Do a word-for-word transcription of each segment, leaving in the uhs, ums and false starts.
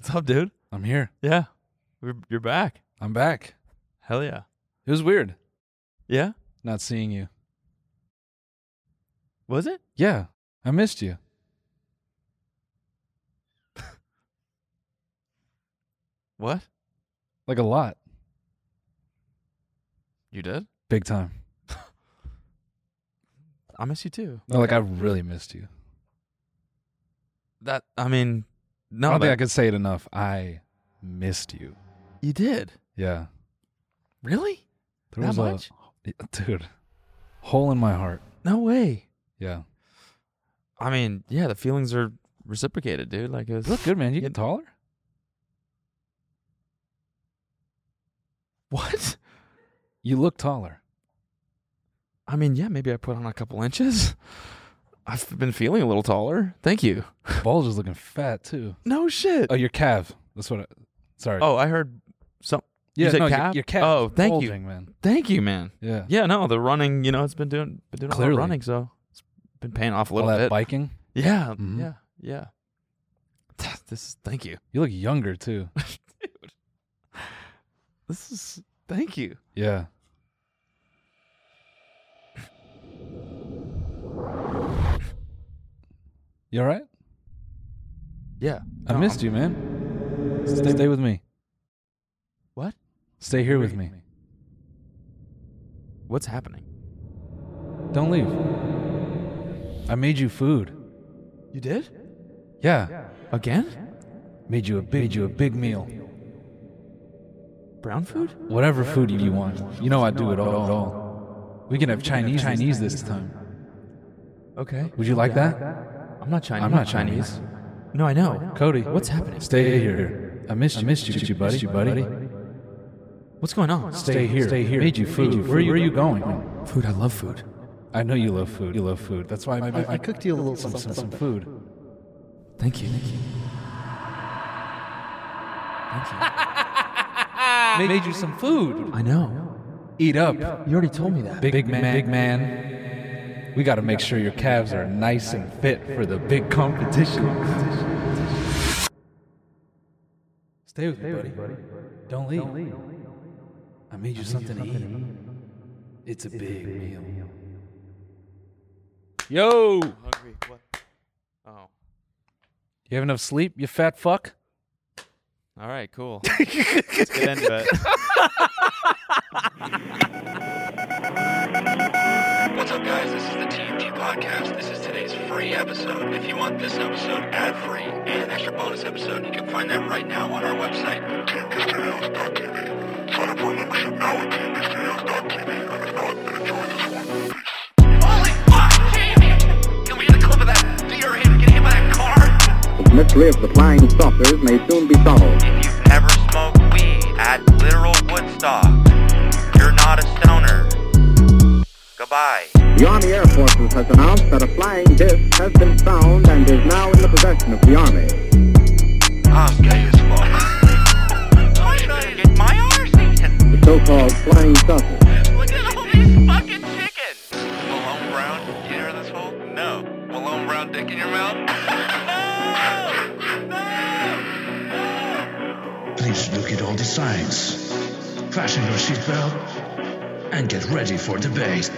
What's up, dude? I'm here. Yeah. We're, you're back. I'm back. Hell yeah. It was weird Yeah? not seeing you. Was it? Yeah, I missed you. What? Like a lot. You did? Big time. I miss you too. No, like I really missed you. That, I mean, no. I don't that, think I could say it enough. I missed you. You did? Yeah. Really? There That was much? a dude, hole in my heart. No way. Yeah. I mean, yeah, the feelings are reciprocated, dude. Like, it was. You look good, man. You Yeah. get taller? What? You look taller. I mean, yeah, maybe I put on a couple inches. I've been feeling a little taller. Thank you. Bulge is looking fat too. No shit. Oh, your calf. That's what I, sorry. Oh, I heard some. yeah, you said no, your- calf? Your, calf. Oh, is thank you. bulging, man. Thank you, man. Yeah. Yeah, no, the running, you know, it's been doing been doing a lot Clearly. of running, so it's been paying off a All little that bit. biking. Yeah, Mhm. yeah, yeah. This is thank you. You look younger too. Dude. This is thank you. Yeah. You all right? Yeah. I No, missed I'm- you, man. Stay, stay with me. What? Stay here with me. What's happening? Don't leave. I made you food. You did? Yeah. Again? Made you a big, made you a big meal. Brown food? Whatever food you want. You know I do it all. all. We can have Chinese Chinese this time. Okay. Would you like that? I'm not Chinese. I'm not Chinese. No, I know. Cody, What's happening? stay here. I missed you. I missed you, you buddy. You, buddy. What's going on? Stay here. Stay here. Made you food. Where, where are you going? Food. I love food. I know you love food. You love food. That's why I, I, I cooked you a little some, some, some food. Thank you. Thank you. Thank you. Made you some food. I know. Eat up. You already told me that. Big, big man. Big man. We got to make sure your calves are nice and fit for the big competition. Stay with me, buddy. Don't leave. I made you something to eat. It's a big meal. Yo! Hungry. What? Oh. You have enough sleep, you fat fuck? All right. Cool. Let's get into it. What's up, guys? This is the T M T Podcast. This is today's free episode. If you want this episode ad-free and an extra bonus episode, you can find that right now on our website, T M T studios dot T V. Sign up for a membership now at T M T studios dot T V. And if not, then enjoy this one. Holy fuck, Jamie! Can we get a clip of that deer him getting hit by that car? The mystery of the flying saucers may soon be solved. If you've ever smoked weed at literal Woodstock, you're not a stoner. Goodbye. The Army Air Forces has announced that a flying disc has been found and is now in the possession of the Army. I'm gay as fuck. I'm gonna get my arse eaten. The so-called flying saucer. Look at all these fucking chickens. Malone Brown, you hear this hole? No. Malone Brown dick in your mouth? No! No! Please look at all the signs. Fasten your seatbelt and get ready for debate.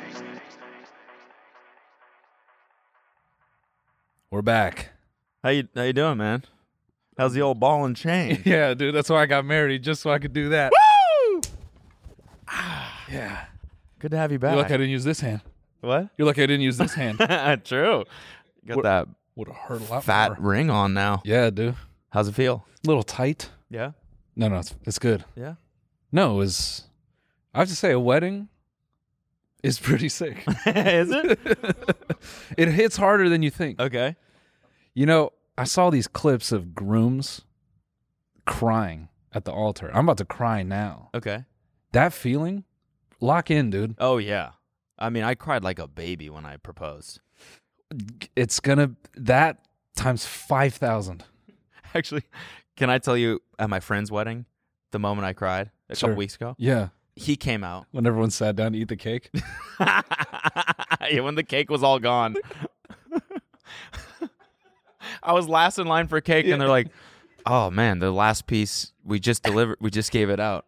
We're back. How you How you doing, man? How's the old ball and chain? Yeah, dude, that's why I got married, just so I could do that. Woo! Yeah. Good to have you back. You're lucky I didn't use this hand. What? You're lucky I didn't use this hand. True. Got What- that Would have hurt a lot fat more. ring on now. Yeah, dude. How's it feel? A little tight. Yeah. No, no, it's, it's good. Yeah. No, it was, I have to say, a wedding is pretty sick. Is it? It hits harder than you think. Okay. You know, I saw these clips of grooms crying at the altar. I'm about to cry now. Okay. That feeling, lock in, dude. Oh yeah. I mean, I cried like a baby when I proposed. It's gonna, that times five thousand. Actually, can I tell you at my friend's wedding, the moment I cried a Sure. couple weeks ago? Yeah. He came out. When everyone sat down to eat the cake. Yeah, when the cake was all gone. I was last in line for cake, and they're like, Oh man, the last piece we just delivered. We just gave it out.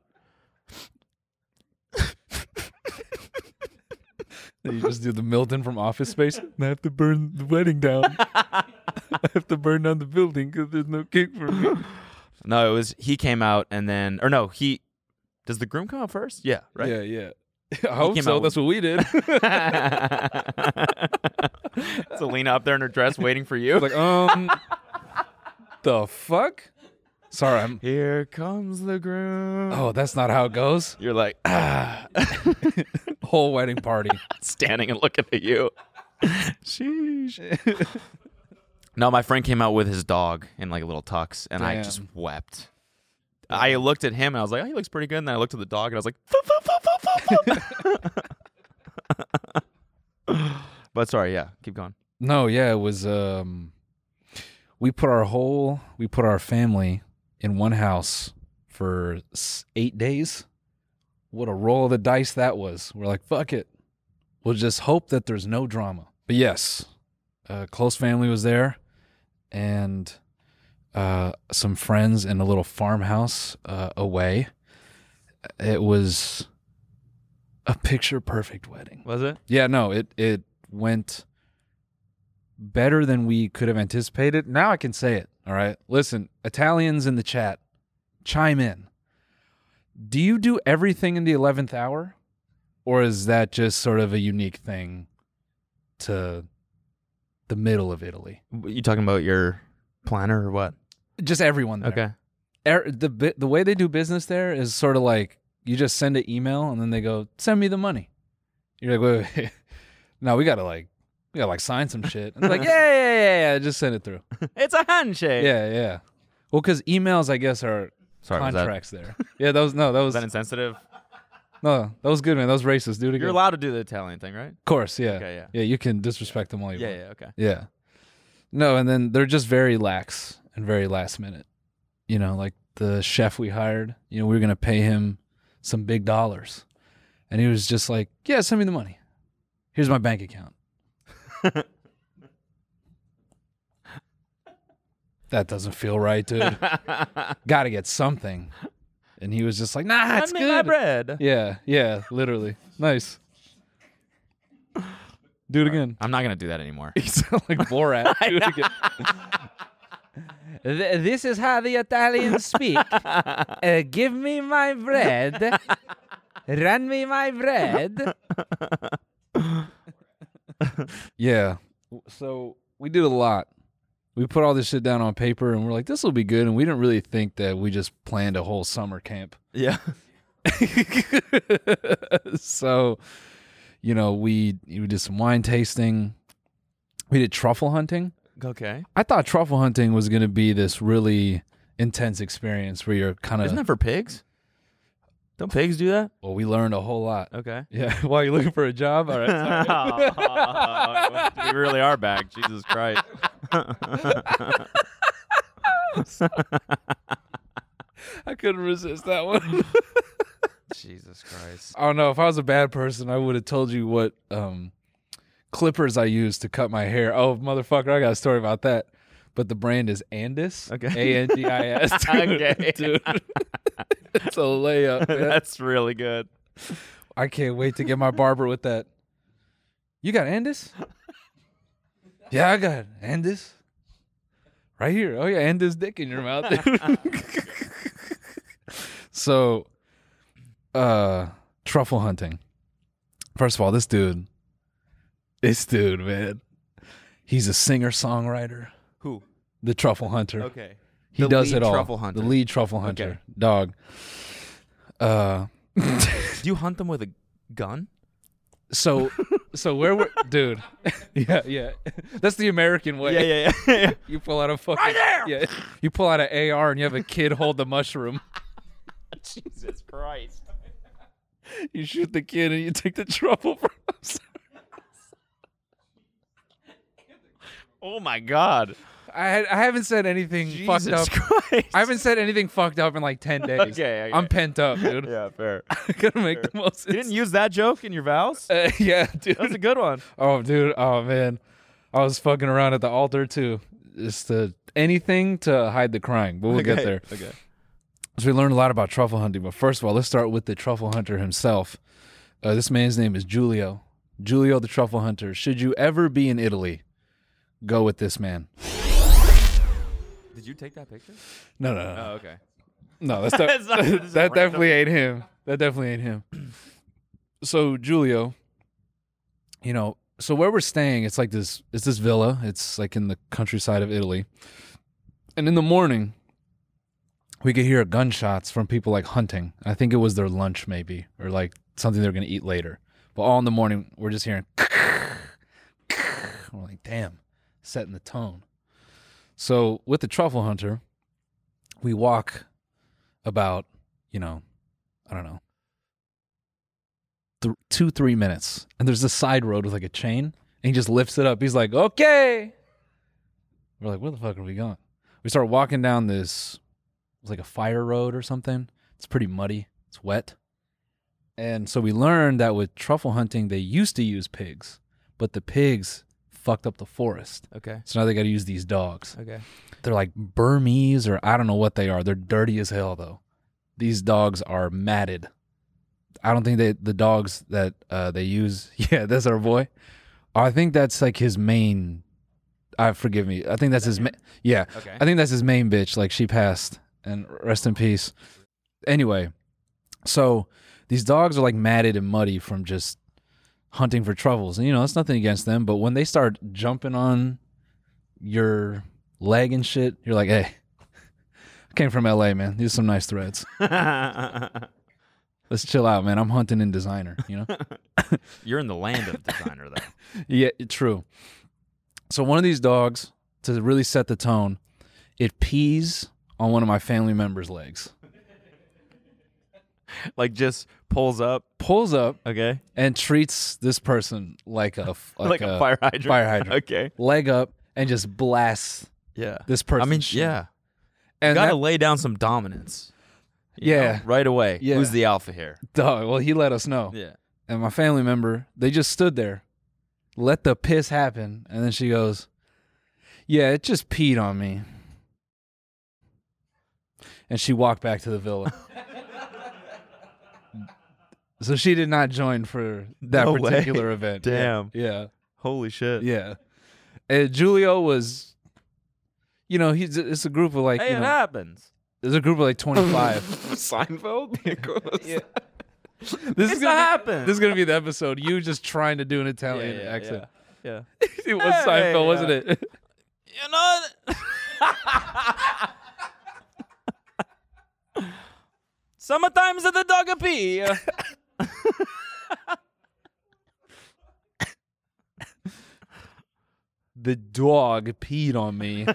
You just do the Milton from Office Space. I have to burn the wedding down. I have to burn down the building because there's no cake for me. No, it was he came out and then, or no, he. Does the groom come out first? Yeah, right. Yeah, yeah. I hope came so. out That's what we did. Selena up there in her dress waiting for you. Like, um, the fuck? Sorry, I'm. Here comes the groom. Oh, that's not how it goes. You're like, ah. Whole wedding party. Standing and looking at you. Sheesh. No, my friend came out with his dog in like a little tux, and I just Damn. wept. I looked at him and I was like, oh, he looks pretty good. And then I looked at the dog and I was like, "Foo, foo, foo, foo, foo." But sorry, yeah, keep going. No, yeah, it was. Um, we put our whole, we put our family in one house for s- eight days. What a roll of the dice that was. We're like, fuck it. We'll just hope that there's no drama. But yes, a close family was there, and uh, some friends in a little farmhouse uh, away. It was a picture perfect wedding. Was it? Yeah, no, it it went better than we could have anticipated. Now I can say it. All right. Listen, Italians in the chat, chime in. Do you do everything in the eleventh hour? Or is that just sort of a unique thing to the middle of Italy? You talking about your planner or what? Just everyone there. Okay. Er, the bi- the way they do business there is sort of like you just send an email and then they go, send me the money. You're like, wait, wait, wait. No, we gotta like we gotta like sign some shit. And it's like, yeah, yeah, yeah, yeah, just send it through. It's a handshake. Yeah, yeah. Well, because emails, I guess, are Sorry, was that, contracts there. Yeah, that was no, that was was that insensitive? no, that was good, man. That was racist, dude. You're allowed to do the Italian thing, right? Of course, yeah. Okay, yeah. Yeah, you can disrespect them all you Yeah, want. yeah, okay. Yeah. No, and then they're just very lax and very last minute. You know, like the chef we hired, you know, we were going to pay him some big dollars. And he was just like, yeah, send me the money. Here's my bank account. That doesn't feel right, dude. Got to get something. And he was just like, nah, it's Send me good. my bread. Yeah, yeah, literally. Nice. Do it again. I'm not going to do that anymore. You sound like Borat. Do it again. Th- This is how the Italians speak. Uh, give me my bread. Run me my bread. Yeah. So we did a lot. We put all this shit down on paper and we're like, this will be good. And we didn't really think that we just planned a whole summer camp. Yeah. So, you know, we we did some wine tasting. We did truffle hunting. Okay. I thought truffle hunting was going to be this really intense experience where you're kind of. Isn't that for pigs? Don't pigs do that? Well, we learned a whole lot. Okay. Yeah. Why are you looking for a job? All right. Sorry. We really are back. Jesus Christ. I couldn't resist that one. Jesus Christ. I don't know. If I was a bad person, I would have told you what um, clippers I use to cut my hair. Oh, motherfucker, I got a story about that. But the brand is Andis. Okay. A N D I S. Okay. Dude. It's a layup, man. That's really good. I can't wait to get my barber with that. You got Andis? Yeah, I got Andis. Right here. Oh, yeah, Andis dick in your mouth. So, uh, truffle hunting. First of all, this dude, this dude, man, he's a singer-songwriter. Who? The truffle hunter. Okay. He The does lead it all. truffle hunter. The lead truffle hunter. Okay. Dog. Uh, Do you hunt them with a gun? so, so where were, dude? Yeah, yeah. That's the American way. yeah, yeah. yeah. You pull out a fucking Right there! Yeah, you pull out an A R and you have a kid hold the mushroom. Jesus Christ. You shoot the kid and you take the truffle from him. Oh my God. I had, I haven't said anything fucked Jesus up. Christ. I haven't said anything fucked up in like ten days. Okay, okay. I'm pent up, dude. Yeah, fair. I gotta make the most. You didn't use that joke in your vows? Uh, yeah, dude. That's a good one. Oh, dude. Oh, man. I was fucking around at the altar too. just to, anything to hide the crying, but we'll okay. get there. Okay. So we learned a lot about truffle hunting, but first of all, let's start with the truffle hunter himself. Uh, this man's name is Giulio. Giulio the truffle hunter. Should you ever be in Italy, go with this man. Did you take that picture? No, no, no. Oh, okay. No, that's de- It's not- it's just that random. definitely ain't him. That definitely ain't him. So Giulio, you know, so where we're staying, it's like this, it's this villa. It's like in the countryside of Italy. And in the morning, we could hear gunshots from people like hunting. I think it was their lunch maybe, or like something they're going to eat later. But all in the morning, we're just hearing, we're like, damn, setting the tone. So with the truffle hunter, we walk about, you know, I don't know, th- two, three minutes. And there's this side road with like a chain, and he just lifts it up. He's like, okay. We're like, where the fuck are we going? We start walking down this, it's like a fire road or something. It's pretty muddy. It's wet. And so we learned that with truffle hunting, they used to use pigs, but the pigs fucked up the forest. Okay. So now they got to use these dogs. Okay. They're like Burmese or I don't know what they are. They're dirty as hell, though. These dogs are matted. I don't think they the dogs that uh, they use. Yeah, that's our boy. I think that's like his main. Uh, forgive me. I think that's his. Ma- yeah. Okay. I think that's his main bitch. Like she passed, and rest in peace. Anyway, so these dogs are like matted and muddy from just hunting for truffles, and you know it's nothing against them. But when they start jumping on your leg and shit, you're like, hey, I came from L A, man. These are some nice threads. Let's chill out, man. I'm hunting in designer, you know? You're in the land of designer, though. Yeah, true. So one of these dogs, to really set the tone, it pees on one of my family members' legs. Like just pulls up. Pulls up Okay. and treats this person like a Like, like, a, fire hydrant. fire hydrant. Okay. Leg up and just blasts Yeah. this person. I mean, yeah. You And gotta that lay down some dominance. you Yeah. know, right away. Yeah. Who's the alpha here? dog, well, he let us know. Yeah. And my family member, they just stood there, let the piss happen, and then she goes, yeah, it just peed on me. And she walked back to the villa. So she did not join for that No way. particular event. Damn. Yeah. Holy shit. Yeah. And Giulio was, you know, he's it's a group of like, Hey, you it know, happens. there's a group of like twenty-five. Seinfeld? Yeah. This This is is gonna happen. Be, this is gonna be the episode. You just trying to do an Italian yeah, accent. Yeah. It was Hey, Seinfeld, wasn't uh, it? You know. Sometimes the dog a pee. The dog peed on me.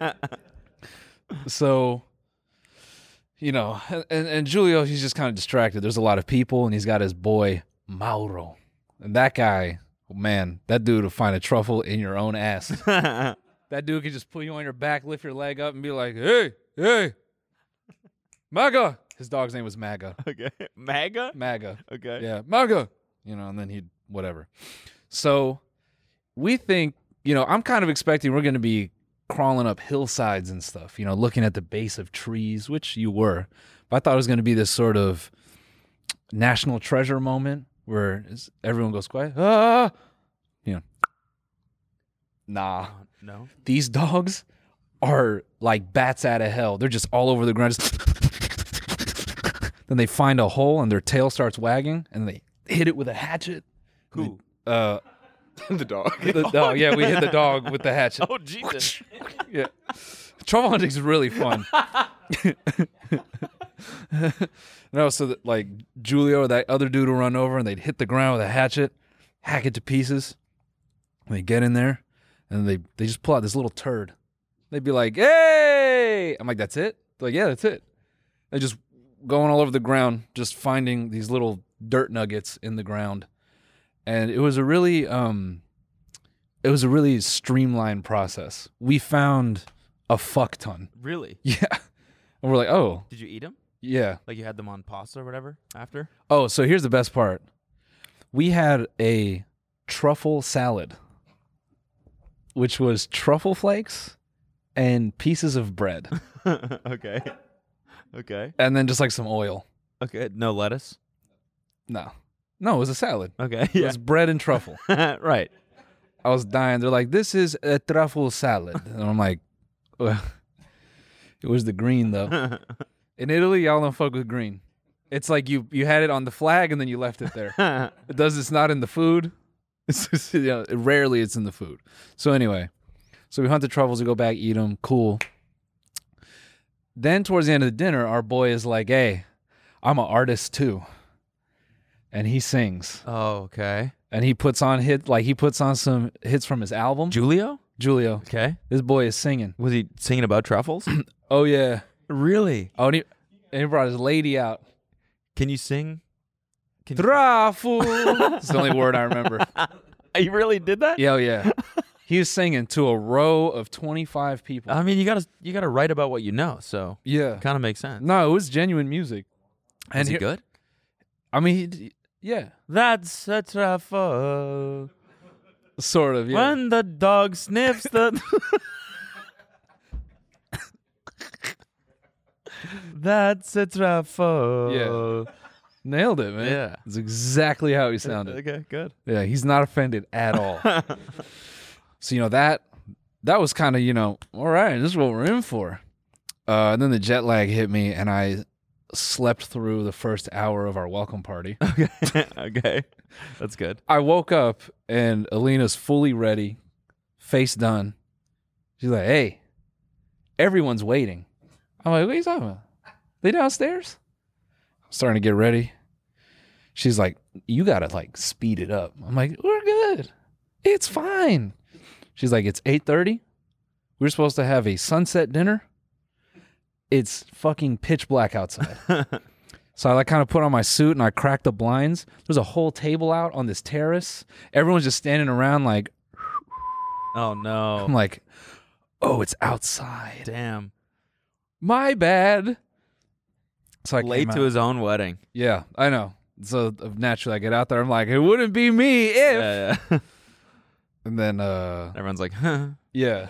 So, you know, and, and Giulio, he's just kind of distracted. There's a lot of people, and he's got his boy, Mauro. And that guy, man, that dude will find a truffle in your own ass. That dude can just put you on your back, lift your leg up, and be like, hey, hey, Maga. His dog's name was Maga. Okay. MAGA? Maga. Okay. Yeah, Maga. You know, and then he'd, whatever. So we think, you know, I'm kind of expecting we're going to be crawling up hillsides and stuff, you know, looking at the base of trees, which you were. But I thought it was going to be this sort of national treasure moment where everyone goes quiet. Ah! You know. Nah. Uh, no. These dogs are like bats out of hell. They're just all over the ground. Just then they find a hole and their tail starts wagging and they hit it with a hatchet. Who? Uh, The dog. the dog. Yeah, we hit the dog with the hatchet. Oh, Jesus. Yeah. Truffle hunting's really fun. No, so that, like Giulio or that other dude will run over and they'd hit the ground with a hatchet, hack it to pieces. And they get in there and they, they just pull out this little turd. They'd be like, hey! I'm like, that's it? They're like, yeah, that's it. They're just going all over the ground, just finding these little dirt nuggets in the ground. And it was a really um it was a really streamlined process. We found a fuck ton. Really? Yeah. And we're like, oh, Did you eat them? yeah. Like you had them on pasta or whatever after? Oh, so here's the best part. We had a truffle salad, which was truffle flakes and pieces of bread, Okay. Okay. and then just like some oil. Okay. No lettuce. No, no, it was a salad. Okay. It Yeah. was bread and truffle. Right. I was dying. They're like, "This is a truffle salad," and I'm like, "Ugh." It was the green though. In Italy, y'all don't fuck with green. It's like you you had it on the flag and then you left it there. It does. It's not in the food. It's just, you know, rarely it's in the food. So anyway, so we hunt the truffles. We go back, eat them. Cool. Then towards the end of the dinner, our boy is like, "Hey, I'm an artist too," and he sings. Oh, okay. And he puts on hit like he puts on some hits from his album. Julio? Julio. Okay. This boy is singing. Was he singing about truffles? Oh yeah. Really? Oh, and he, and he brought his lady out. Can you sing? Can you... Truffle. It's the only word I remember. You really did that? Yeah, oh, yeah. He was singing to a row of twenty-five people. I mean, you gotta you gotta write about what you know, so yeah. kind of makes sense. No, it was genuine music. Was And he here- good? I mean, he, yeah, That's a truffle. sort of. Yeah. When the dog sniffs the. That's a truffle. Yeah. Nailed it, man. Yeah. It's exactly how he sounded. Okay, good. Yeah, he's not offended at all. So, you know, that that was kind of, you know, all right, this is what we're in for. Uh, and then the jet lag hit me, and I slept through the first hour of our welcome party. Okay. Okay. That's good. I woke up, and Alina's fully ready, face done. She's like, hey, everyone's waiting. I'm like, what are you talking about? They downstairs? I'm starting to get ready. She's like, you got to, like, speed it up. I'm like, we're good. It's fine. She's like, it's eight thirty. We're supposed to have a sunset dinner. It's fucking pitch black outside. So I like kind of put on my suit and I cracked the blinds. There's a whole table out on this terrace. Everyone's just standing around like, Oh no. I'm like, oh, it's outside. Damn. My bad. So I Late came to out. his own wedding. Yeah, I know. So uh, naturally I get out there. I'm like, it wouldn't be me if. Yeah, yeah. And then, uh, Everyone's like, huh. yeah.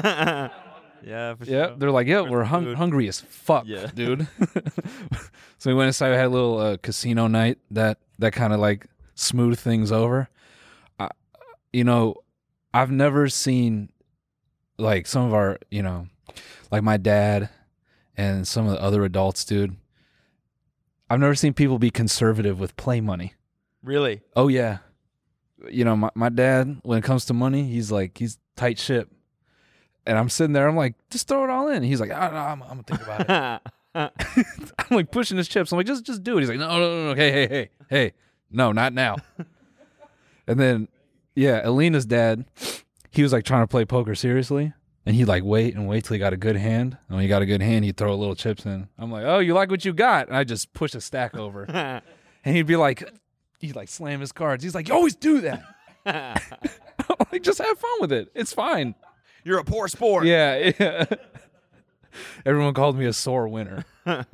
Yeah, for Yeah, sure. they're like, yeah, Where's we're the hung- food? hungry as fuck, Yeah. dude. So we went inside. We had a little uh, casino night that that kind of like smoothed things over. I, you know, I've never seen like some of our, you know, like my dad and some of the other adults, dude. I've never seen people be conservative with play money. Really? Oh yeah, you know, my my dad, when it comes to money, he's like he's tight ship. And I'm sitting there, I'm like, just throw it all in. He's like, oh, no, I'm, I'm gonna think about it. I'm like pushing his chips. I'm like, just just do it. He's like, no, no, no, no. Hey, hey, hey, hey. No, not now. And then, yeah, Alina's dad, he was like trying to play poker seriously. And he'd like wait and wait till he got a good hand. And when he got a good hand, he'd throw a little chips in. I'm like, oh, you like what you got? And I just push a stack over. And he'd be like, he'd like slam his cards. He's like, you always do that. I'm like, just have fun with it. It's fine. You're a poor sport. Yeah, yeah. Everyone called me a sore winner.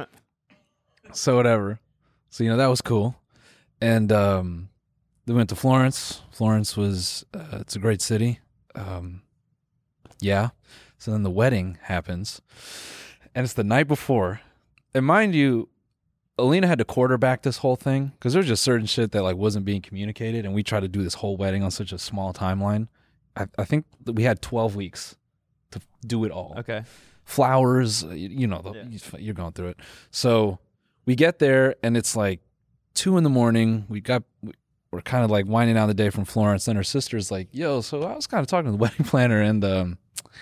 So whatever. So, you know, that was cool. And um, they went to Florence. Florence was, uh, it's a great city. Um, yeah. So then the wedding happens. And it's the night before. And mind you, Alina had to quarterback this whole thing because there's just certain shit that like wasn't being communicated. And we tried to do this whole wedding on such a small timeline. I, I think that we had twelve weeks to do it all. Okay. Flowers, you, you know, the, Yeah. you're going through it. So we get there and it's like two in the morning. We got, we're kind of like winding down the day from Florence. Then her sister's like, yo, so I was kind of talking to the wedding planner and, um,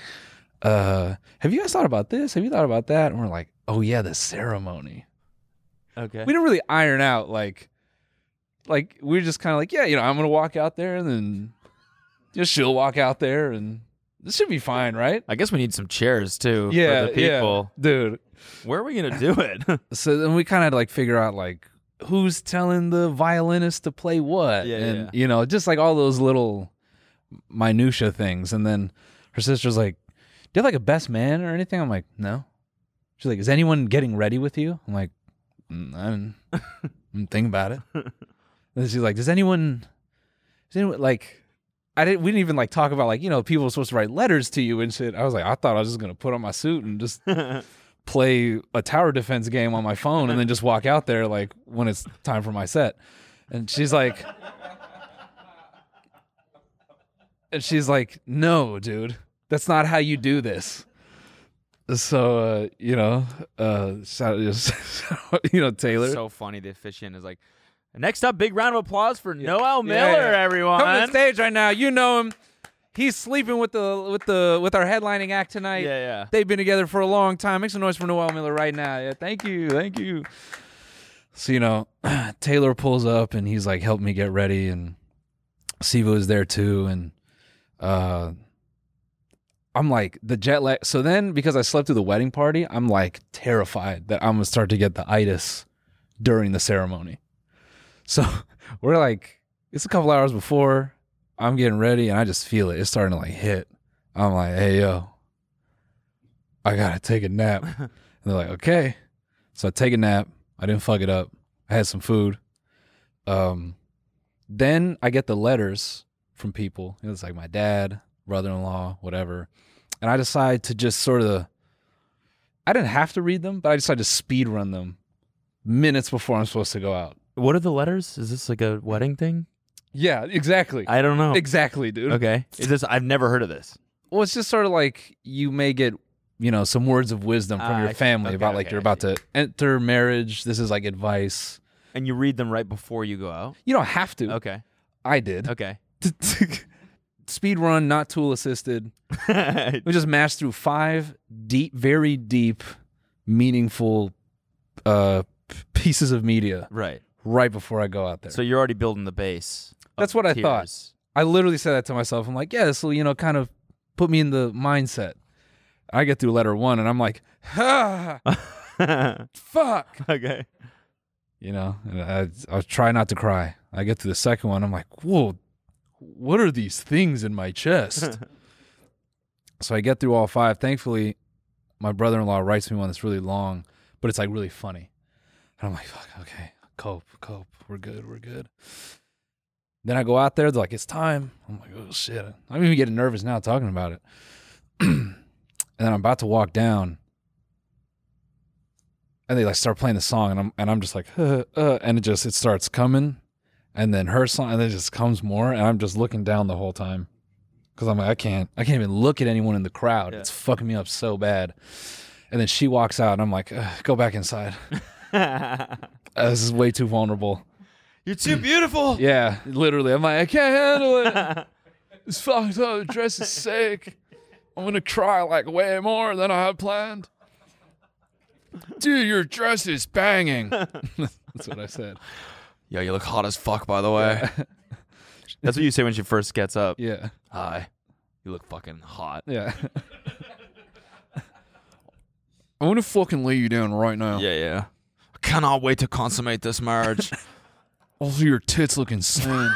uh, have you guys thought about this? Have you thought about that? And we're like, oh yeah, the ceremony. Okay. We didn't really iron out like, like we were just kind of like, yeah, you know, I'm going to walk out there and then just she'll walk out there and this should be fine, right? I guess we need some chairs too Yeah, for the people. yeah, dude. Where are we gonna do it? So then we kind of had to like figure out like who's telling the violinist to play what, Yeah, and yeah. you know, just like all those little minutia things. And then her sister's like, "Do you have like a best man or anything?" I'm like, "No." She's like, "Is anyone getting ready with you?" I'm like, mm, "I'm, I'm thinking about it." And she's like, "Does anyone, does anyone like?" I didn't. We didn't even like talk about like you know people were supposed to write letters to you and shit. I was like, I thought I was just gonna put on my suit and just play a tower defense game on my phone and then just walk out there like when it's time for my set. And she's like, and she's like, no, dude, that's not how you do this. So uh, you know, uh, shout, you know Taylor. So funny. The officiant is like, next up, big round of applause for Yeah. Noel Miller, Yeah, yeah. everyone. Coming to the stage right now. You know him. He's sleeping with the with the with our headlining act tonight. Yeah, yeah. They've been together for a long time. Make some noise for Noel Miller right now. Yeah, thank you, thank you. So you know, Taylor pulls up and he's like, "Help me get ready," and Siva is there too, and uh, I'm like the jet lag. So then, because I slept through the wedding party, I'm like terrified that I'm gonna start to get the itis during the ceremony. So we're like, it's a couple hours before. I'm getting ready, and I just feel it. It's starting to like hit. I'm like, hey, yo, I gotta take a nap. And they're like, okay. So I take a nap. I didn't fuck it up. I had some food. Um, then I get the letters from people. It was like my dad, brother-in-law, whatever. And I decide to just sort of, I didn't have to read them, but I decided to speed run them minutes before I'm supposed to go out. What are the letters? Is this like a wedding thing? Yeah, exactly. I don't know. Exactly, dude. Okay. Is this? I've never heard of this. Well, it's just sort of like you may get, you know, some words of wisdom from Ah, your I see. family Okay, about like okay, you're I about see. to enter marriage. This is like advice. And you read them right before you go out? You don't have to. Okay. I did. Okay. Speed run, not tool assisted. We just mashed through five deep, very deep, meaningful uh, p- pieces of media Right. right before I go out there. So you're already building the base. of That's what I thought. tears. I literally said that to myself. I'm like, yeah, this will, you know, kind of put me in the mindset. I get through letter one and I'm like, ah, fuck. Okay. You know, and I, I try not to cry. I get to the second one. I'm like, whoa, what are these things in my chest? So I get through all five. Thankfully, my brother-in-law writes me one that's really long, but it's like really funny. And I'm like, fuck, okay, cope, cope. We're good, we're good. Then I go out there. They're like, it's time. I'm like, oh, shit. I'm even getting nervous now talking about it. And then I'm about to walk down. And they like start playing the song. And I'm and I'm just like, uh, uh, and it just, it starts coming. And then her song, and then it just comes more. And I'm just looking down the whole time. Because I'm like, I can't, I can't even look at anyone in the crowd. Yeah. It's fucking me up so bad. And then she walks out. And I'm like, go back inside. Uh, this is way too vulnerable. You're too beautiful. Yeah, literally. I'm like, I can't handle it. It's fucked up. The dress is sick. I'm going to cry like way more than I had planned. Dude, your dress is banging. That's what I said. Yo, you look hot as fuck, by the way. That's what you say when she first gets up. Yeah. Hi. You look fucking hot. Yeah. I want to fucking lay you down right now. Yeah, yeah. I cannot wait to consummate this marriage. Also, your tits look insane.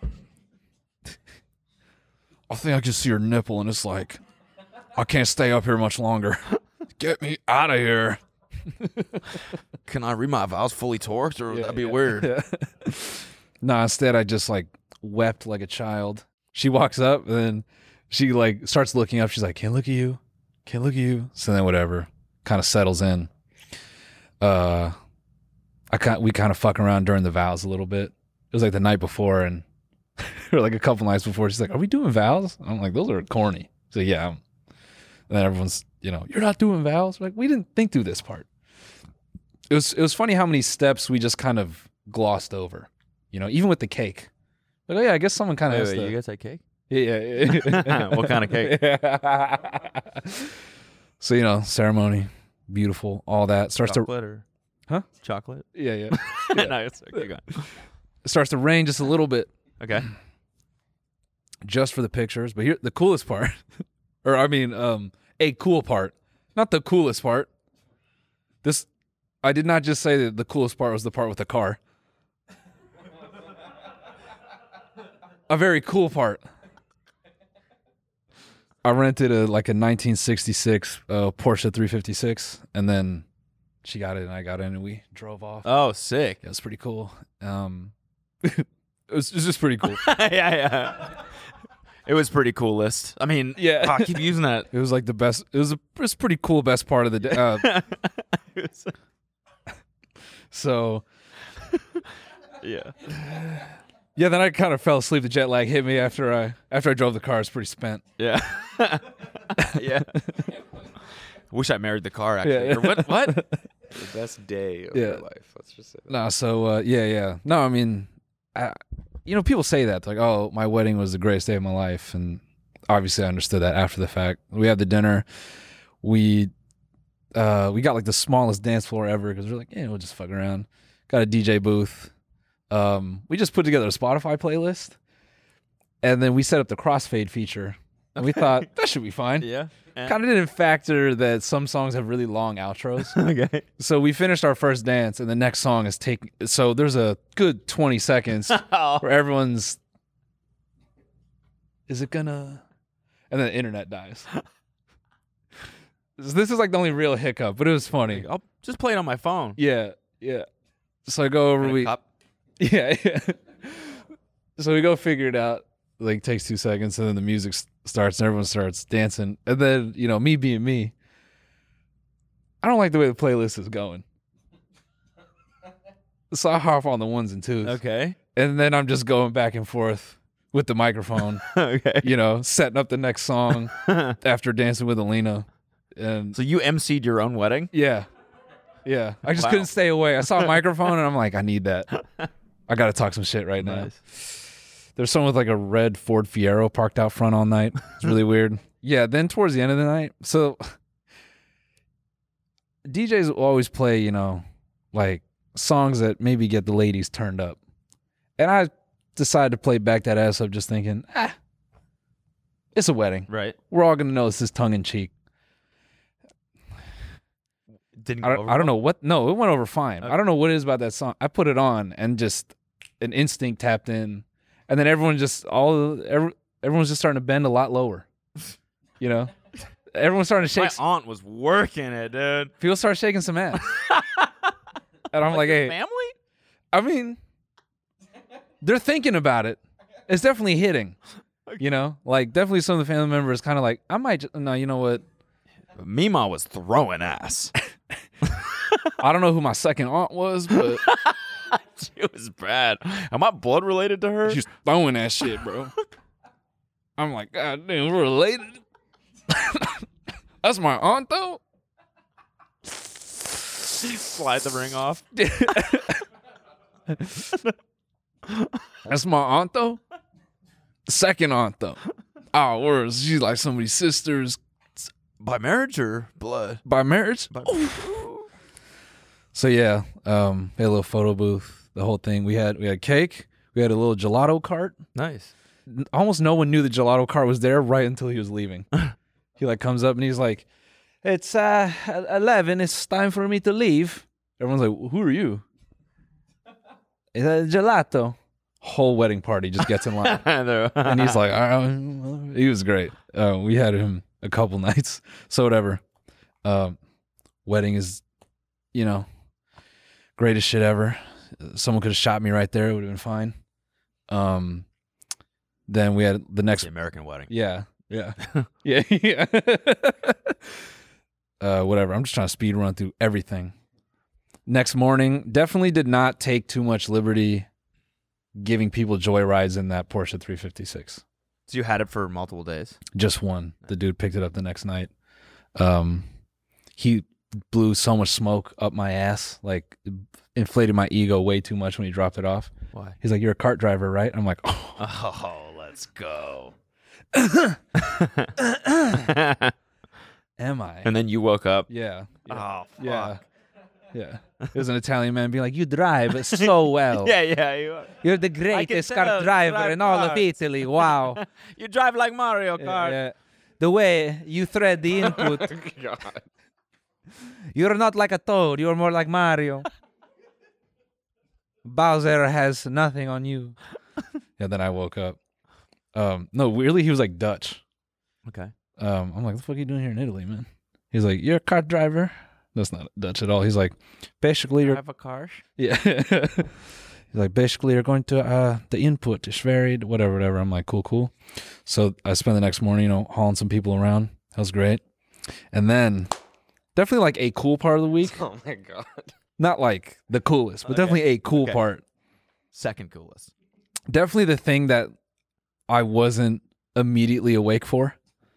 I think I can see your nipple, and it's like, I can't stay up here much longer. Get me out of here. Can I read my vows fully torqued, or would that be weird? Yeah. No, instead I just like wept like a child. She walks up and then she like starts looking up. She's like, can't look at you. Can't look at you. So then whatever, kind of settles in. Uh, I kind we kind of fuck around during the vows a little bit. It was like the night before and or like a couple nights before. She's like, are we doing vows? I'm like, those are corny. So yeah. And then everyone's, you know, you're not doing vows. We're like, we didn't think through this part. It was it was funny how many steps we just kind of glossed over. You know, even with the cake. Like, oh yeah, I guess someone kind of Wait, has wait, to. you guys had cake? Yeah, yeah, yeah. What kind of cake? So, you know, ceremony, beautiful, all that. Starts Chocolate to or Huh? Chocolate? Yeah, yeah. No, it's okay. Go on. It starts to rain just a little bit Okay. just for the pictures. But here the coolest part. Or I mean, um, a cool part. Not the coolest part. This I did not just say that the coolest part was the part with the car. A very cool part. I rented a like a nineteen sixty-six uh, Porsche three fifty-six, and then she got it and I got in, and we drove off. Oh, sick. Yeah, it was pretty cool. Um, it, was, it was just pretty cool. yeah, yeah. It was pretty coolest. I mean, Yeah. oh, I keep using that. It was like the best. It was a, it was a pretty cool best part of the day. Uh, It was- so yeah. yeah, then I kind of fell asleep. The jet lag hit me after I after I drove the car. I was pretty spent. Yeah. yeah. Wish I married the car, actually. Yeah. Or what? What? The best day of Yeah. your life. Let's just say that. No, so uh, yeah, yeah. No, I mean, I, you know, people say that like, "Oh, my wedding was the greatest day of my life," and obviously, I understood that after the fact. We had the dinner. We uh, we got like the smallest dance floor ever because we're like, yeah, we'll just fuck around. Got a D J booth. Um, we just put together a Spotify playlist, and then we set up the crossfade feature. And we thought that should be fine. Yeah. Kind of didn't factor that some songs have really long outros. Okay. So we finished our first dance, and the next song is taking. So there's a good twenty seconds where everyone's. Is it gonna? And then the internet dies. This is like the only real hiccup, but it was funny. I'll just play it on my phone. Yeah, yeah. So I go over. And a We cup. yeah, yeah. So we go figure it out. Like takes two seconds, and then the music s- starts, and everyone starts dancing. And then you know, me being me, I don't like the way the playlist is going. So I hop on the ones and twos. Okay. And then I'm just going back and forth with the microphone, Okay. you know, setting up the next song after dancing with Alina. And So you emceed your own wedding? yeah. Yeah. I just Wow. couldn't stay away. I saw a microphone and I'm like, I need that. I got to talk some shit right now. There's someone with like a red Ford Fiero parked out front all night. It's really weird. Yeah. Then towards the end of the night, so D Js will always play, you know, like songs that maybe get the ladies turned up. And I decided to play Back That Ass Up just thinking, ah, it's a wedding. Right. We're all going to know this is tongue in cheek. Didn't I go don't, over I don't well? know what. No, it went over fine. I don't know what it is about that song. I put it on and just an instinct tapped in. And then everyone just, all, every, everyone's just starting to bend a lot lower. You know? Everyone's starting to shake. My s- aunt was working it, dude. People start shaking some ass. And I'm like, your hey, family? I mean, they're thinking about it. It's definitely hitting. You know? Like, definitely some of the family members kind of like, I might, just, no, you know what? Mima was throwing ass. I don't know who my second aunt was, but She was bad. Am I blood related to her? she's throwing that shit, bro. I'm like, God damn, we're related. That's my aunt, though. Slide the ring off. That's my aunt, though. Second aunt, though. Oh, worse. She's like somebody's sisters By marriage or blood? by marriage. By- So yeah, um, we had a little photo booth. The whole thing. We had we had cake. We had a little gelato cart. Nice. Almost no one knew the gelato cart was there right until he was leaving. He like comes up and he's like, "It's uh eleven. It's time for me to leave." Everyone's like, "Who are you?" It's a gelato. Whole wedding party just gets in line, and he's like, "Uh," he was great. Uh, we had him a couple nights, so whatever. Um, wedding is, you know, greatest shit ever. Someone could have shot me right there; it would have been fine. Um, then we had the next the American wedding. yeah, yeah, yeah, yeah. uh, whatever. I'm just trying to speed run through everything. Next morning, definitely did not take too much liberty giving people joy rides in that Porsche three fifty-six. So you had it for multiple days. Just one. The dude picked it up the next night. Um, he blew so much smoke up my ass, like inflated my ego way too much when he dropped it off. Why? He's like, "You're a cart driver, right?" I'm like, "Oh." Oh, let's go. Am I? And then you woke up. Yeah. Yeah. Oh, fuck. Yeah. Yeah. There's an Italian man being like, "You drive so well. Yeah, yeah. You, You're the greatest tell, car driver drive in all of cars." Italy. Wow." you drive like Mario Yeah, Kart. yeah. The way you thread the input. You're not like a Toad. You're more like Mario. Bowser has nothing on you. Yeah, then I woke up. Um, no, weirdly, he was like Dutch. Okay. Um, I'm like, "What the fuck are you doing here in Italy, man?" He's like, "You're a car driver." That's not Dutch at all. He's like, basically, you're Drive a car. yeah. He's like, basically, you're going to uh, the input is varied, whatever, whatever. I'm like, cool, cool. So I spent the next morning, you know, hauling some people around. That was great. And then definitely like a cool part of the week. Oh my god. Not like the coolest, but Okay. definitely a cool Okay. part. Second coolest. Definitely the thing that I wasn't immediately awake for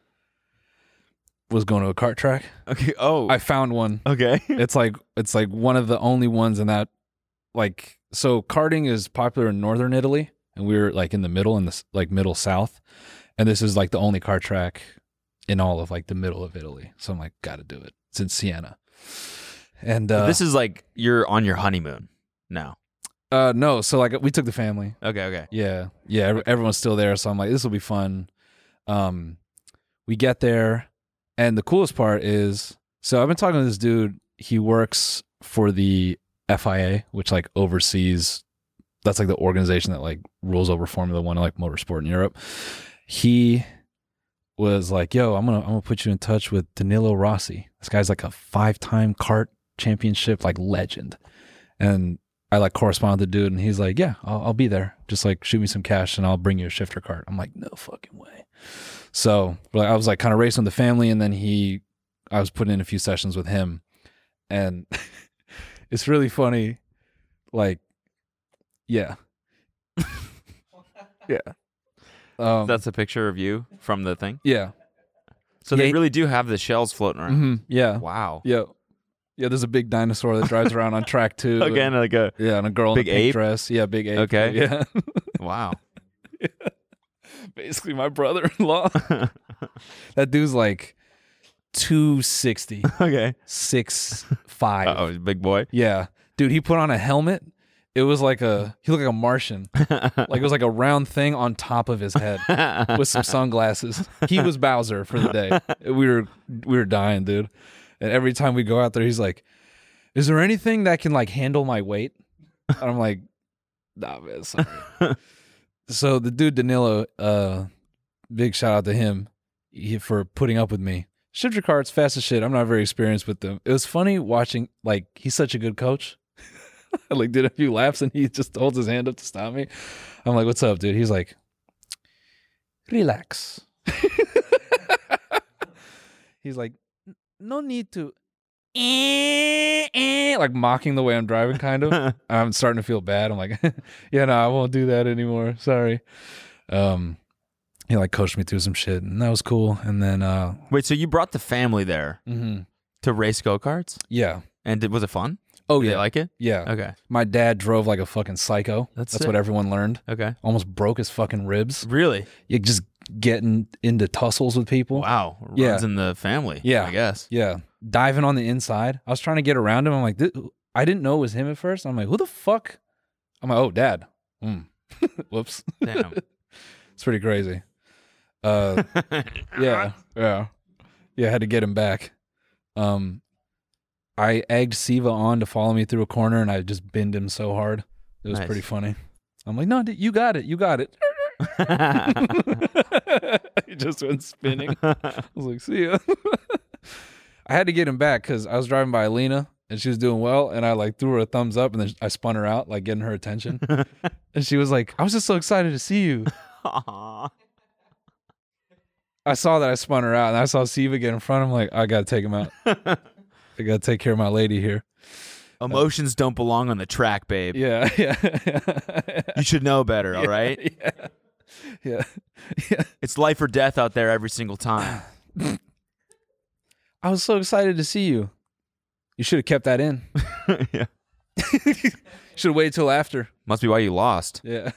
was going to a kart track. Okay. Oh. I found one. okay. It's like it's like one of the only ones in that, like, so karting is popular in northern Italy, and we were like in the middle, in the s- like middle south, and this is like the only kart track in all of like the middle of Italy. So I'm like, gotta do it. It's in Siena, and uh, this is like you're on your honeymoon now. uh no, so like we took the family. Okay. Okay. Yeah, yeah, ev- everyone's still there, so I'm like, this will be fun. Um, we get there, and the coolest part is, so I've been talking to this dude. He works for the F I A, which like oversees, that's like the organization that like rules over Formula One and like motorsport in Europe. He was like, "Yo, I'm gonna I'm gonna put you in touch with Danilo Rossi. This guy's like a five-time kart championship like legend." And I like correspond with the dude, and he's like, "Yeah, I'll, I'll be there. Just like shoot me some cash, and I'll bring you a shifter cart." I'm like, "No fucking way." So like, I was like kind of racing with the family, and then he, I was putting in a few sessions with him, and it's really funny. Like, yeah, yeah, um, That's a picture of you from the thing. yeah, So Yeah, they he- really do have the shells floating around. hmm yeah, Wow. yeah, yeah. There's a big dinosaur that drives around on track too. Again, like a yeah, and a girl big in a pink ape? dress. Yeah, big ape. Okay. yeah. wow. Basically my brother-in-law. That dude's like two sixty, okay. six five. Oh, big boy. Yeah. Dude, he put on a helmet. It was like a, he looked like a Martian. Like it was like a round thing on top of his head with some sunglasses. He was Bowser for the day. We were, we were dying, dude. And every time we go out there, he's like, "Is there anything that can like handle my weight?" And I'm like, "Nah, man, sorry." So the dude Danilo, uh, big shout out to him he, for putting up with me. Shifter carts, fast as shit. I'm not very experienced with them. It was funny watching, like, he's such a good coach. I like did a few laps and he just holds his hand up to stop me. I'm like, "What's up, dude?" He's like, "Relax." He's like, "No need to," eh, eh, like mocking the way I'm driving, kind of. I'm starting to feel bad. I'm like, "Yeah, no, I won't do that anymore. Sorry." Um, he like coached me through some shit, and that was cool. And then, uh, Wait, so you brought the family there mhm. to race go karts, yeah, and did, was it fun? oh Did yeah, they like it? yeah. Okay. My dad drove like a fucking psycho. That's That's sick. what everyone learned. Okay. Almost broke his fucking ribs. Really? You just getting into tussles with people. Wow. Runs Yeah. in the family. Yeah. I guess. Yeah, diving on the inside. I was trying to get around him. I'm like, "This- I didn't know it was him at first. I'm like, "Who the fuck?" I'm like, "Oh, Dad." Mm. Whoops. Damn. It's pretty crazy. Uh, yeah, yeah, yeah. I had to get him back. Um, I egged Siva on to follow me through a corner, and I just binned him so hard. It was Nice. pretty funny. I'm like, "No, dude, you got it. You got it." He just went spinning. I was like, "See ya." I had to get him back because I was driving by Alina and she was doing well, and I like threw her a thumbs up, and then I spun her out, like getting her attention. And she was like, "I was just so excited to see you." Aw. I saw that I spun her out, and I saw Siva get in front. I'm like, I gotta take him out. I gotta take care of my lady here. Emotions don't belong on the track, babe. Yeah, yeah, You should know better, all right? yeah, yeah, yeah. It's life or death out there every single time. I was so excited to see you. You should have kept that in. yeah. Should have waited till after. Must be why you lost. Yeah.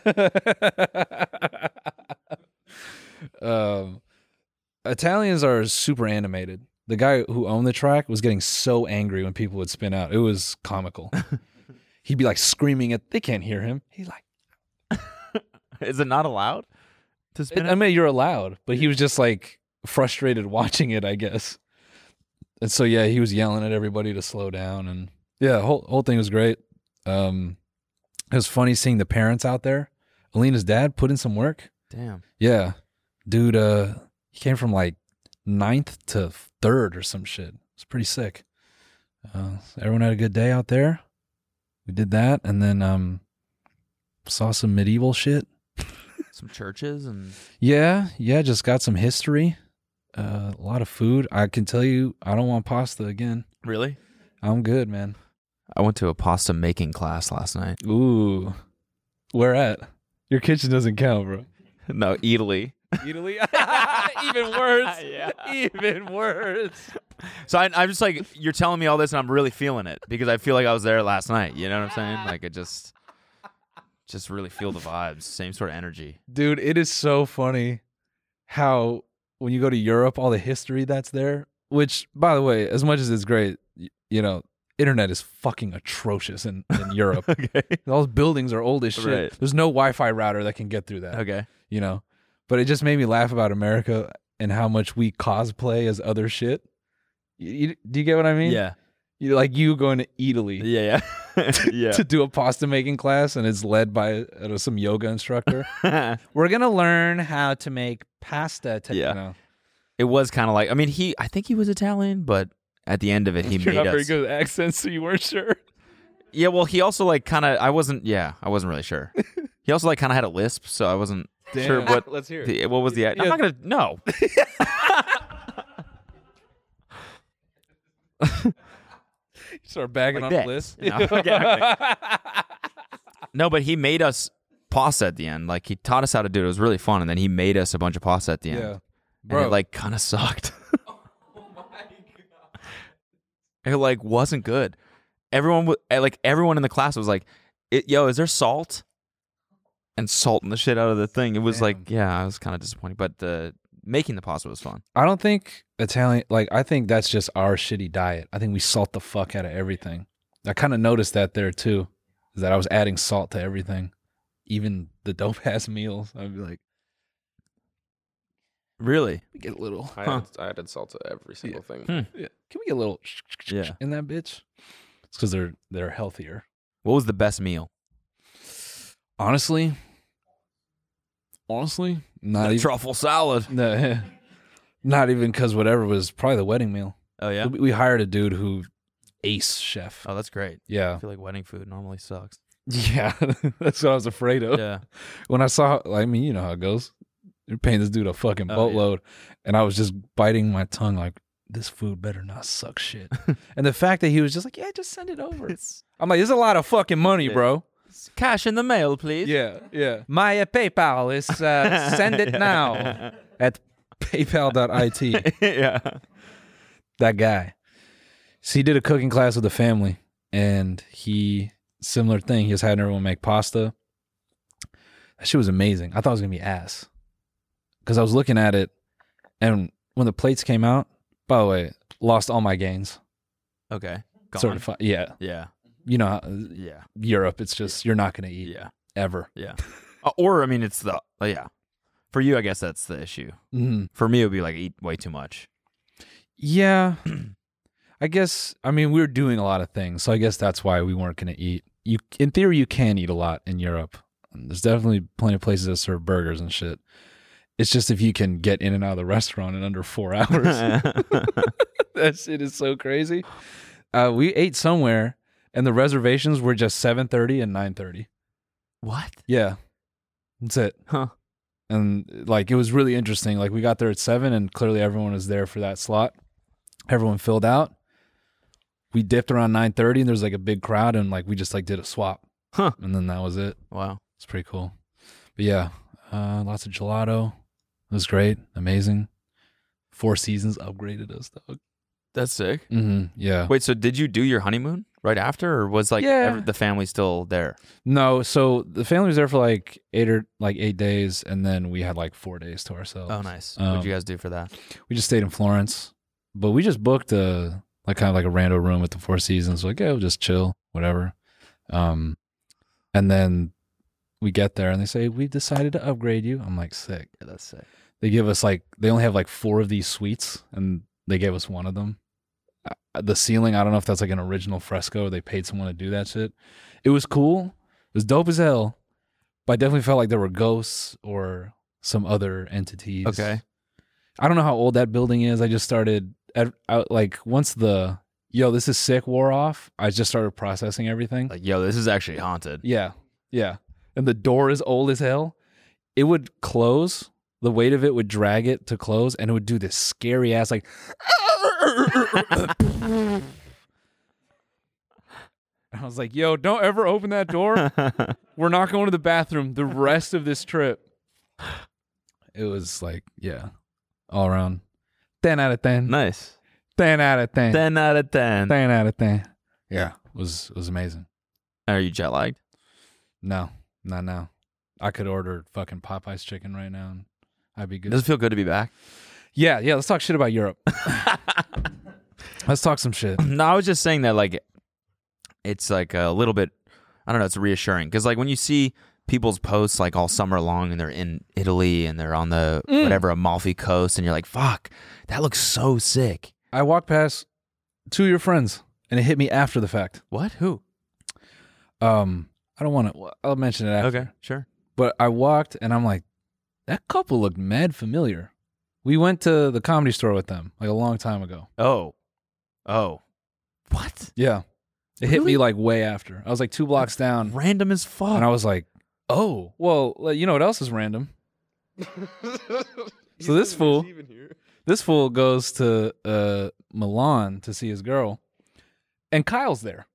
um, Italians are super animated. The guy who owned the track was getting so angry when people would spin out. It was comical. He'd be like screaming at, they can't hear him. He's like, Is it not allowed to spin? I mean, you're allowed, but he was just like frustrated watching it, I guess. And so, yeah, he was yelling at everybody to slow down. And yeah, the whole, whole thing was great. Um, it was funny seeing the parents out there. Alina's dad put in some work. Damn. Yeah. Dude, uh, he came from like ninth to third or some shit. It's pretty sick. Uh, everyone had a good day out there. We did that. And then um, saw some medieval shit. Some churches and Yeah, yeah, just got some history. Uh, a lot of food. I can tell you, I don't want pasta again. really. I'm good, man. I went to a pasta making class last night. Ooh, where at? Your kitchen doesn't count, bro. No, Italy. Italy, even worse. Yeah. Even worse. So I, I'm just like, you're telling me all this, and I'm really feeling it because I feel like I was there last night. You know what I'm saying? Like, it just, just really feel the vibes. Same sort of energy. Dude, it is so funny how when you go to Europe, all the history that's there. Which, by the way, as much as it's great, y- you know, internet is fucking atrocious in, in Europe. Okay. Those buildings are old as shit. Right. There's no Wi-Fi router that can get through that. Okay. You know, but it just made me laugh about America and how much we cosplay as other shit. You, you- do you get what I mean? Yeah. You, like you going to Italy Yeah. Yeah. yeah. to do a pasta making class, and it's led by uh, some yoga instructor. We're gonna learn how to make pasta. To, Yeah. You know. It was kind of like, I mean, he, I think he was Italian, but at the end of it, he You're made not us. very good at accents, so you weren't sure. Yeah, well, he also like kind of, I wasn't, yeah, I wasn't really sure. He also like kind of had a lisp, so I wasn't sure Damn. what. Let's hear it. the, what was the? Yeah. I'm not gonna no. You start bagging Like on this. the list. No, okay, No, but he made us pasta at the end. Like he taught us how to do it. It was really fun, and then he made us a bunch of pasta at the end. Yeah, And bro. it like kind of sucked. It like wasn't good. Everyone was like everyone in the class was like, it, "Yo, is there salt?" And salting the shit out of the thing. It was Damn. like, yeah, I was kind of disappointed, but the making the pasta was fun. I don't think Italian. Like, I think that's just our shitty diet. I think we salt the fuck out of everything. I kind of noticed that there too, is that I was adding salt to everything, even the dope ass meals. I'd be like, Really? get a little. I, Huh. added, I added salt to every single thing. Hmm. Yeah. Can we get a little Yeah. in that bitch? It's because they're they're healthier. What was the best meal? Honestly, honestly, not The even. truffle salad. No, not even because whatever was probably the wedding meal. Oh yeah. We, we hired a dude who ace chef. Oh, that's great. I Yeah, feel like wedding food normally sucks. yeah, that's what I was afraid of. Yeah. When I saw, I mean, you know how it goes. You're paying this dude a fucking Oh, boatload, and I was just biting my tongue like, this food better not suck shit. And the fact that he was just like, yeah, just send it over. It's I'm like, this is a lot of fucking money, Yeah. bro. cash in the mail, please. Yeah, yeah. My uh, PayPal is uh, send it now at paypal dot it. yeah. That guy. So he did a cooking class with the family, and he, similar thing, he was having everyone make pasta. That shit was amazing. I thought it was going to be ass. Because I was looking at it, and when the plates came out, by the way, lost all my gains. Okay. Gone. Certified. Yeah. Yeah. You know, how- Yeah. Europe, it's just, you're not going to eat Yeah. ever. Yeah. Uh, or I mean, it's the uh, yeah. For you, I guess that's the issue. Mm-hmm. For me, it would be like eat way too much. Yeah. I guess, I mean, we were doing a lot of things, so I guess that's why we weren't going to eat. You, in theory, you can eat a lot in Europe. There's definitely plenty of places that serve burgers and shit. It's just if you can get in and out of the restaurant in under four hours. That shit is so crazy. Uh, we ate somewhere, and the reservations were just seven thirty and nine thirty. What? Yeah. That's it. Huh. And like it was really interesting. Like we got there at seven, and clearly everyone was there for that slot. Everyone filled out. We dipped around nine thirty, and there's like a big crowd, and like we just like did a swap. Huh. And then that was it. Wow. It's pretty cool. But yeah, uh, lots of gelato. It was great, amazing. Four Seasons upgraded us, dog. That's sick. Mm-hmm. Yeah. Wait, so did you do your honeymoon right after, or was like Yeah. every, the family still there? No, so the family was there for like eight or like eight days, and then we had like four days to ourselves. Oh, nice. Um, what did you guys do for that? We just stayed in Florence, but we just booked a like kind of like a rando room at the Four Seasons. Like, yeah, we'll just chill, whatever. Um, and then we get there and they say we've decided to upgrade you. I'm like, sick. Yeah, that's sick. They give us like they only have like four of these suites, and they gave us one of them. Uh, the ceiling, I don't know if that's like an original fresco. They paid someone to do that shit. It was cool. It was dope as hell, but I definitely felt like there were ghosts or some other entities. Okay. I don't know how old that building is. I just started at, out like once the yo this is sick wore off. I just started processing everything. Like, yo, this is actually haunted. Yeah, yeah. and the door is old as hell, it would close. The weight of it would drag it to close, and it would do this scary ass like. I was like, yo, don't ever open that door. We're not going to the bathroom the rest of this trip. It was like, yeah, all around. ten out of ten. Nice. ten out of ten. ten out of ten. ten out of ten. Yeah, it was, it was amazing. Are you jet lagged? No, not now. I could order fucking Popeye's chicken right now, and I'd be good. Does it feel good to be back? Yeah, yeah, let's talk shit about Europe. Let's talk some shit. No, I was just saying that, like, it's like a little bit, I don't know, it's reassuring. Because, like, when you see people's posts, like, all summer long and they're in Italy and they're on the, Mm. whatever, Amalfi Coast, and you're like, fuck, that looks so sick. I walked past two of your friends, and it hit me after the fact. What? Who? Um, I don't want to, I'll mention it after. Okay, sure. But I walked, and I'm like, that couple looked mad familiar. We went to the Comedy Store with them, like, a long time ago. Oh. Oh. What? Yeah. It hit me, like, way after. I was, like, two blocks down, Random as fuck. and I was like, oh, well, like, you know what else is random? So this fool, this fool goes to uh, Milan to see his girl, and Kyle's there.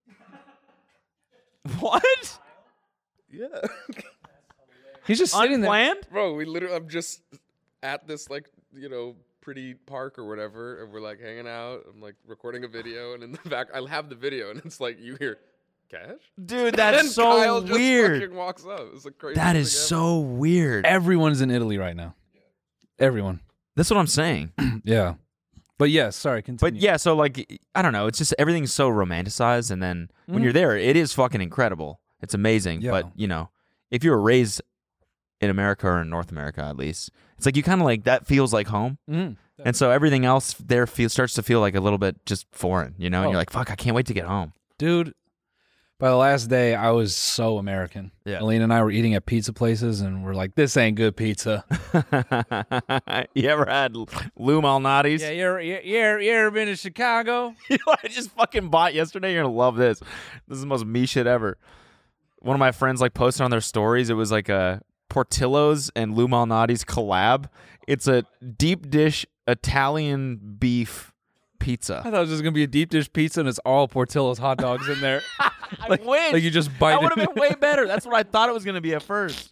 What? Yeah. He's just sitting there. Unplanned? Bro, we literally, I'm just at this, like, you know, pretty park or whatever, and we're, like, hanging out. I'm, like, recording a video, and in the back, I have the video, and it's like, you hear, cash? Dude, and that's so Kyle just weird. fucking walks up. It's the craziest That is thing so weird. Everyone's in Italy right now. Everyone. That's what I'm saying. Yeah. But yes, sorry, continue. But yeah, so like, I don't know. It's just everything's so romanticized. And then when Mhm. you're there, it is fucking incredible. It's amazing. Yeah. But, you know, if you were raised in America or in North America, at least, it's like you kind of like that feels like home. Mhm. And so everything else there feels starts to feel like a little bit just foreign, you know? And Oh. you're like, fuck, I can't wait to get home. Dude, by the last day, I was so American. Yeah. Alina and I were eating at pizza places, and we're like, this ain't good pizza. You ever had Lou Malnati's? Yeah, you're, you're, you're, you ever been to Chicago? You know what I just fucking bought yesterday? You're gonna love this. This is the most me shit ever. One of my friends like posted on their stories. It was like a Portillo's and Lou Malnati's collab. It's a deep dish Italian beef I pizza. thought it was just going to be a deep dish pizza, and it's all Portillo's hot dogs in there. I like, wish. like you just bite That it. would have been way better. That's what I thought it was gonna be at first.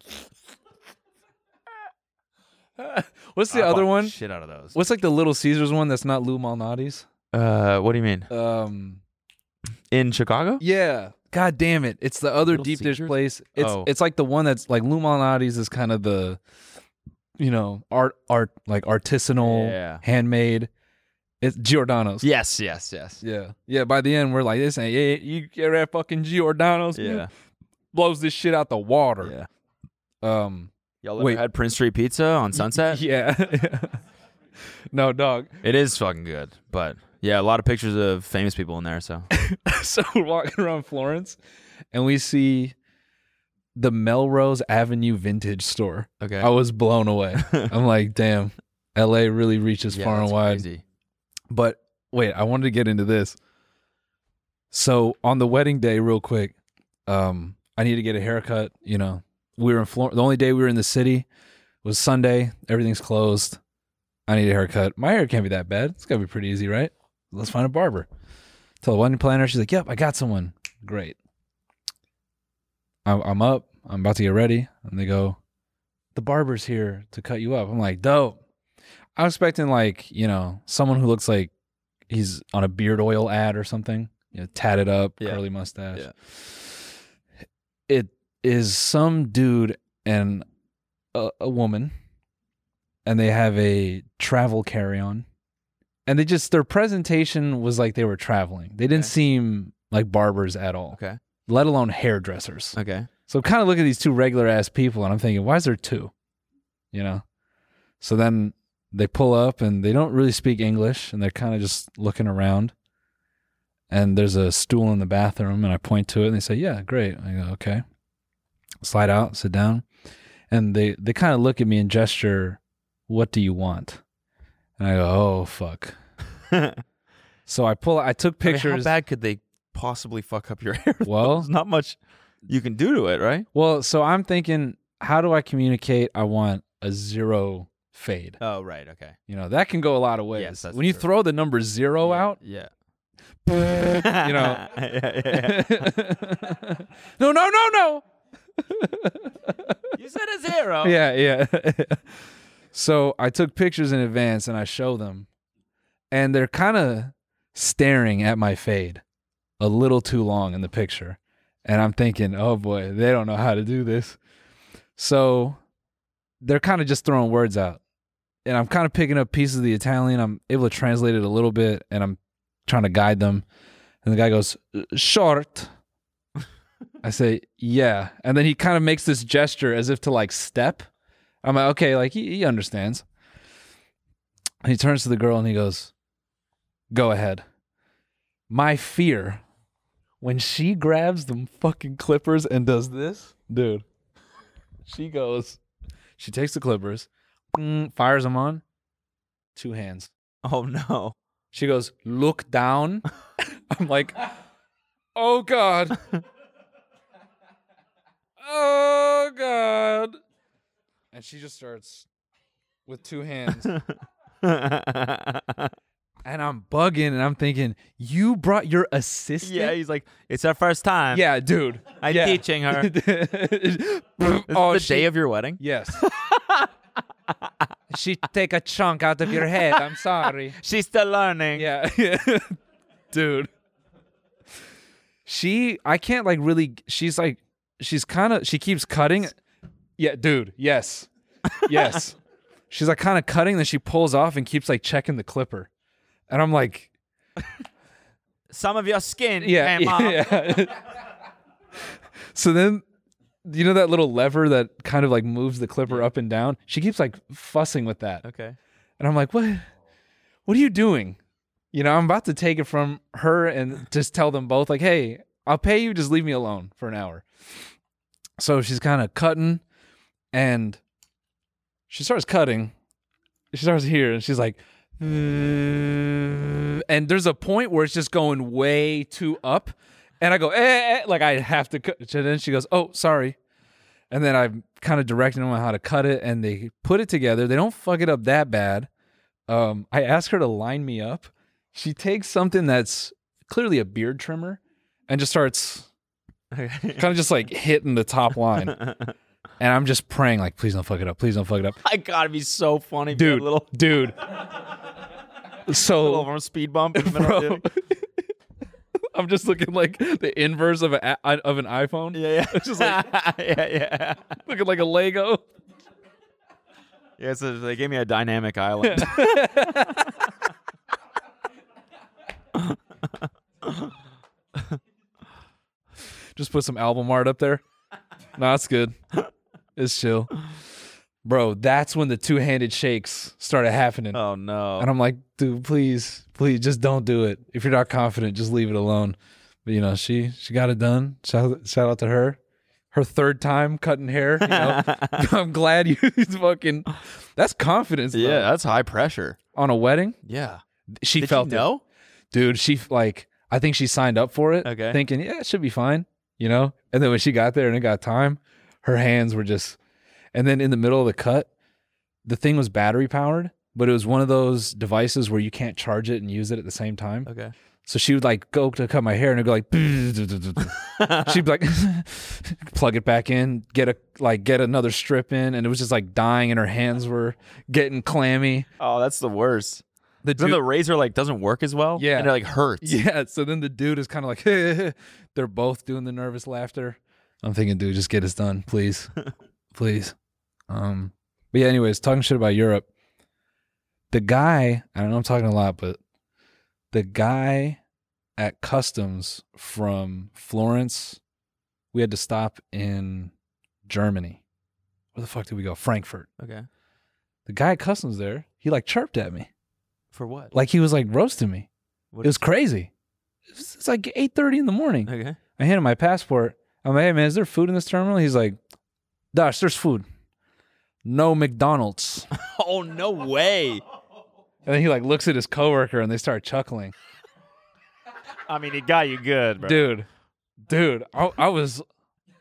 What's the I other bought one? Shit out of those. What's like the Little Caesars one that's not Lou Malnati's? Uh, what do you mean? Um, In Chicago? yeah. God damn it! It's the other Little deep dish Caesars? place. It's Oh. it's like the one that's like Lou Malnati's is kind of the, you know, art art like artisanal, Yeah. handmade. It's Giordano's. Yes, yes, yes. Yeah, yeah. By the end, we're like, this ain't yeah, you get that fucking Giordano's. Yeah, blows this shit out the water. yeah. Um, Y'all ever Wait. had Prince Street Pizza on Sunset? yeah. No, dog. It is fucking good, but yeah, a lot of pictures of famous people in there. So So we're walking around Florence, and we see the Melrose Avenue Vintage Store. okay, I was blown away. I'm like, damn, L A really reaches yeah, far and that's wide. crazy. But wait, I wanted to get into this. So on the wedding day, real quick, um, I need to get a haircut. You know, we were in Florence. The only day we were in the city was Sunday. Everything's closed. I need a haircut. My hair can't be that bad. It's gotta be pretty easy, right? Let's find a barber. Tell the wedding planner. She's like, "Yep, I got someone." Great. I'm, I'm up. I'm about to get ready, and they go, "The barber's here to cut you up." I'm like, "Dope." I'm expecting like, you know, someone who looks like he's on a beard oil ad or something, you know, tatted up, Yeah. curly mustache. Yeah. It is some dude and a, a woman, and they have a travel carry-on, and they just, their presentation was like they were traveling. They didn't Okay. seem like barbers at all, Okay, let alone hairdressers. okay, So kind of look at these two regular ass people, and I'm thinking, why is there two? You know? So then they pull up, and they don't really speak English, and they're kind of just looking around. And there's a stool in the bathroom, and I point to it, and they say, "Yeah, great." I go, "Okay." Slide out, sit down, and they they kind of look at me and gesture, "What do you want?" And I go, "Oh fuck." So I pull. I took I mean, pictures. how bad could they possibly fuck up your hair? Well, There's not much. you can do to it, right? Well, so I'm thinking, how do I communicate? I want a zero fade. Oh, right. Okay. You know, that can go a lot of ways. Yes, that's when you true. throw the number zero out, Yeah. you know. yeah, yeah, yeah. no, no, no, no. You said a zero. Yeah, yeah. So I took pictures in advance and I show them, and they're kind of staring at my fade a little too long in the picture. And I'm thinking, oh boy, they don't know how to do this. So they're kind of just throwing words out. And I'm kind of picking up pieces of the Italian. I'm able to translate it a little bit, and I'm trying to guide them. And the guy goes, short. I say, yeah. And then he kind of makes this gesture as if to like step. I'm like, okay, like he, he understands. And he turns to the girl and he goes, go ahead. My fear when she grabs them fucking clippers and does this, dude, she goes, she takes the clippers, mm, fires them on, two hands. Oh, no. She goes, look down. I'm like, oh, God. Oh, God. And she just starts with two hands. And I'm bugging and I'm thinking, you brought your assistant? Yeah, he's like, it's our first time. Yeah, dude. I'm yeah. teaching her. This oh, is the she, day of your wedding? Yes. She take a chunk out of your head. I'm sorry. She's still learning. Yeah. Dude. She, I can't like really, she's like, she's kind of, she keeps cutting. Yeah, dude. Yes. Yes. She's like kind of cutting, then she pulls off and keeps like checking the clipper. And I'm like, some of your skin yeah. came off. yeah. So then, you know that little lever that kind of like moves the clipper up and down? She keeps like fussing with that. Okay. And I'm like, what? What are you doing? You know, I'm about to take it from her and just tell them both, like, hey, I'll pay you. Just leave me alone for an hour. So she's kind of cutting, and she starts cutting. She starts here, and she's like, and there's a point where it's just going way too up. And I go, eh, eh, like I have to cut. And then she goes, oh, sorry. And then I'm kind of directing them on how to cut it, and they put it together. They don't fuck it up that bad. Um, I ask her to line me up. She takes something that's clearly a beard trimmer and just starts kind of just like hitting the top line. And I'm just praying, like, please don't fuck it up. Please don't fuck it up. I gotta be so funny, Dude, a little, dude. So, little from a speed bump in the middle. bro, Of the- I'm just looking like the inverse of a of an iPhone. yeah, yeah. It's just like yeah, yeah. looking like a Lego. Yeah, so they gave me a dynamic island. Just put some album art up there. No, it's good. It's chill. Bro, that's when the two-handed shakes started happening. Oh, no. And I'm like, dude, please, please, just don't do it. If you're not confident, just leave it alone. But, you know, she she got it done. Shout, shout out to her. Her third time cutting hair. You know, I'm glad you fucking, that's confidence. Though. Yeah, that's high pressure. On a wedding, Yeah. she Did felt you know? it. Dude, she, like, I think she signed up for it. Okay. Thinking, yeah, it should be fine. You know? And then when she got there and it got time, her hands were just, and then in the middle of the cut, the thing was battery powered, but it was one of those devices where you can't charge it and use it at the same time. Okay. So she would like go to cut my hair and it'd go like, she'd be like, plug it back in, get a, like get another strip in. And it was just like dying and her hands were getting clammy. Oh, that's the worst. The Then dude, the razor like doesn't work as well. Yeah. And it like hurts. yeah. So then the dude is kind of like, they're both doing the nervous laughter. I'm thinking, dude, just get this done, please. Please. Um, but yeah, anyways, talking shit about Europe. The guy, I don't know I'm talking a lot, but the guy at customs from Florence, we had to stop in Germany. Where the fuck did we go? Frankfurt. Okay. The guy at customs there, he like chirped at me. For what? Like he was like roasting me. What It was is- crazy. It was, it's like eight thirty in the morning. Okay. I hand him my passport. I'm like, hey man, is there food in this terminal? He's like, Dash, there's food. No McDonald's. Oh, no way. And then he like looks at his coworker and they start chuckling. I mean, he got you good, bro. Dude, dude, I, I was,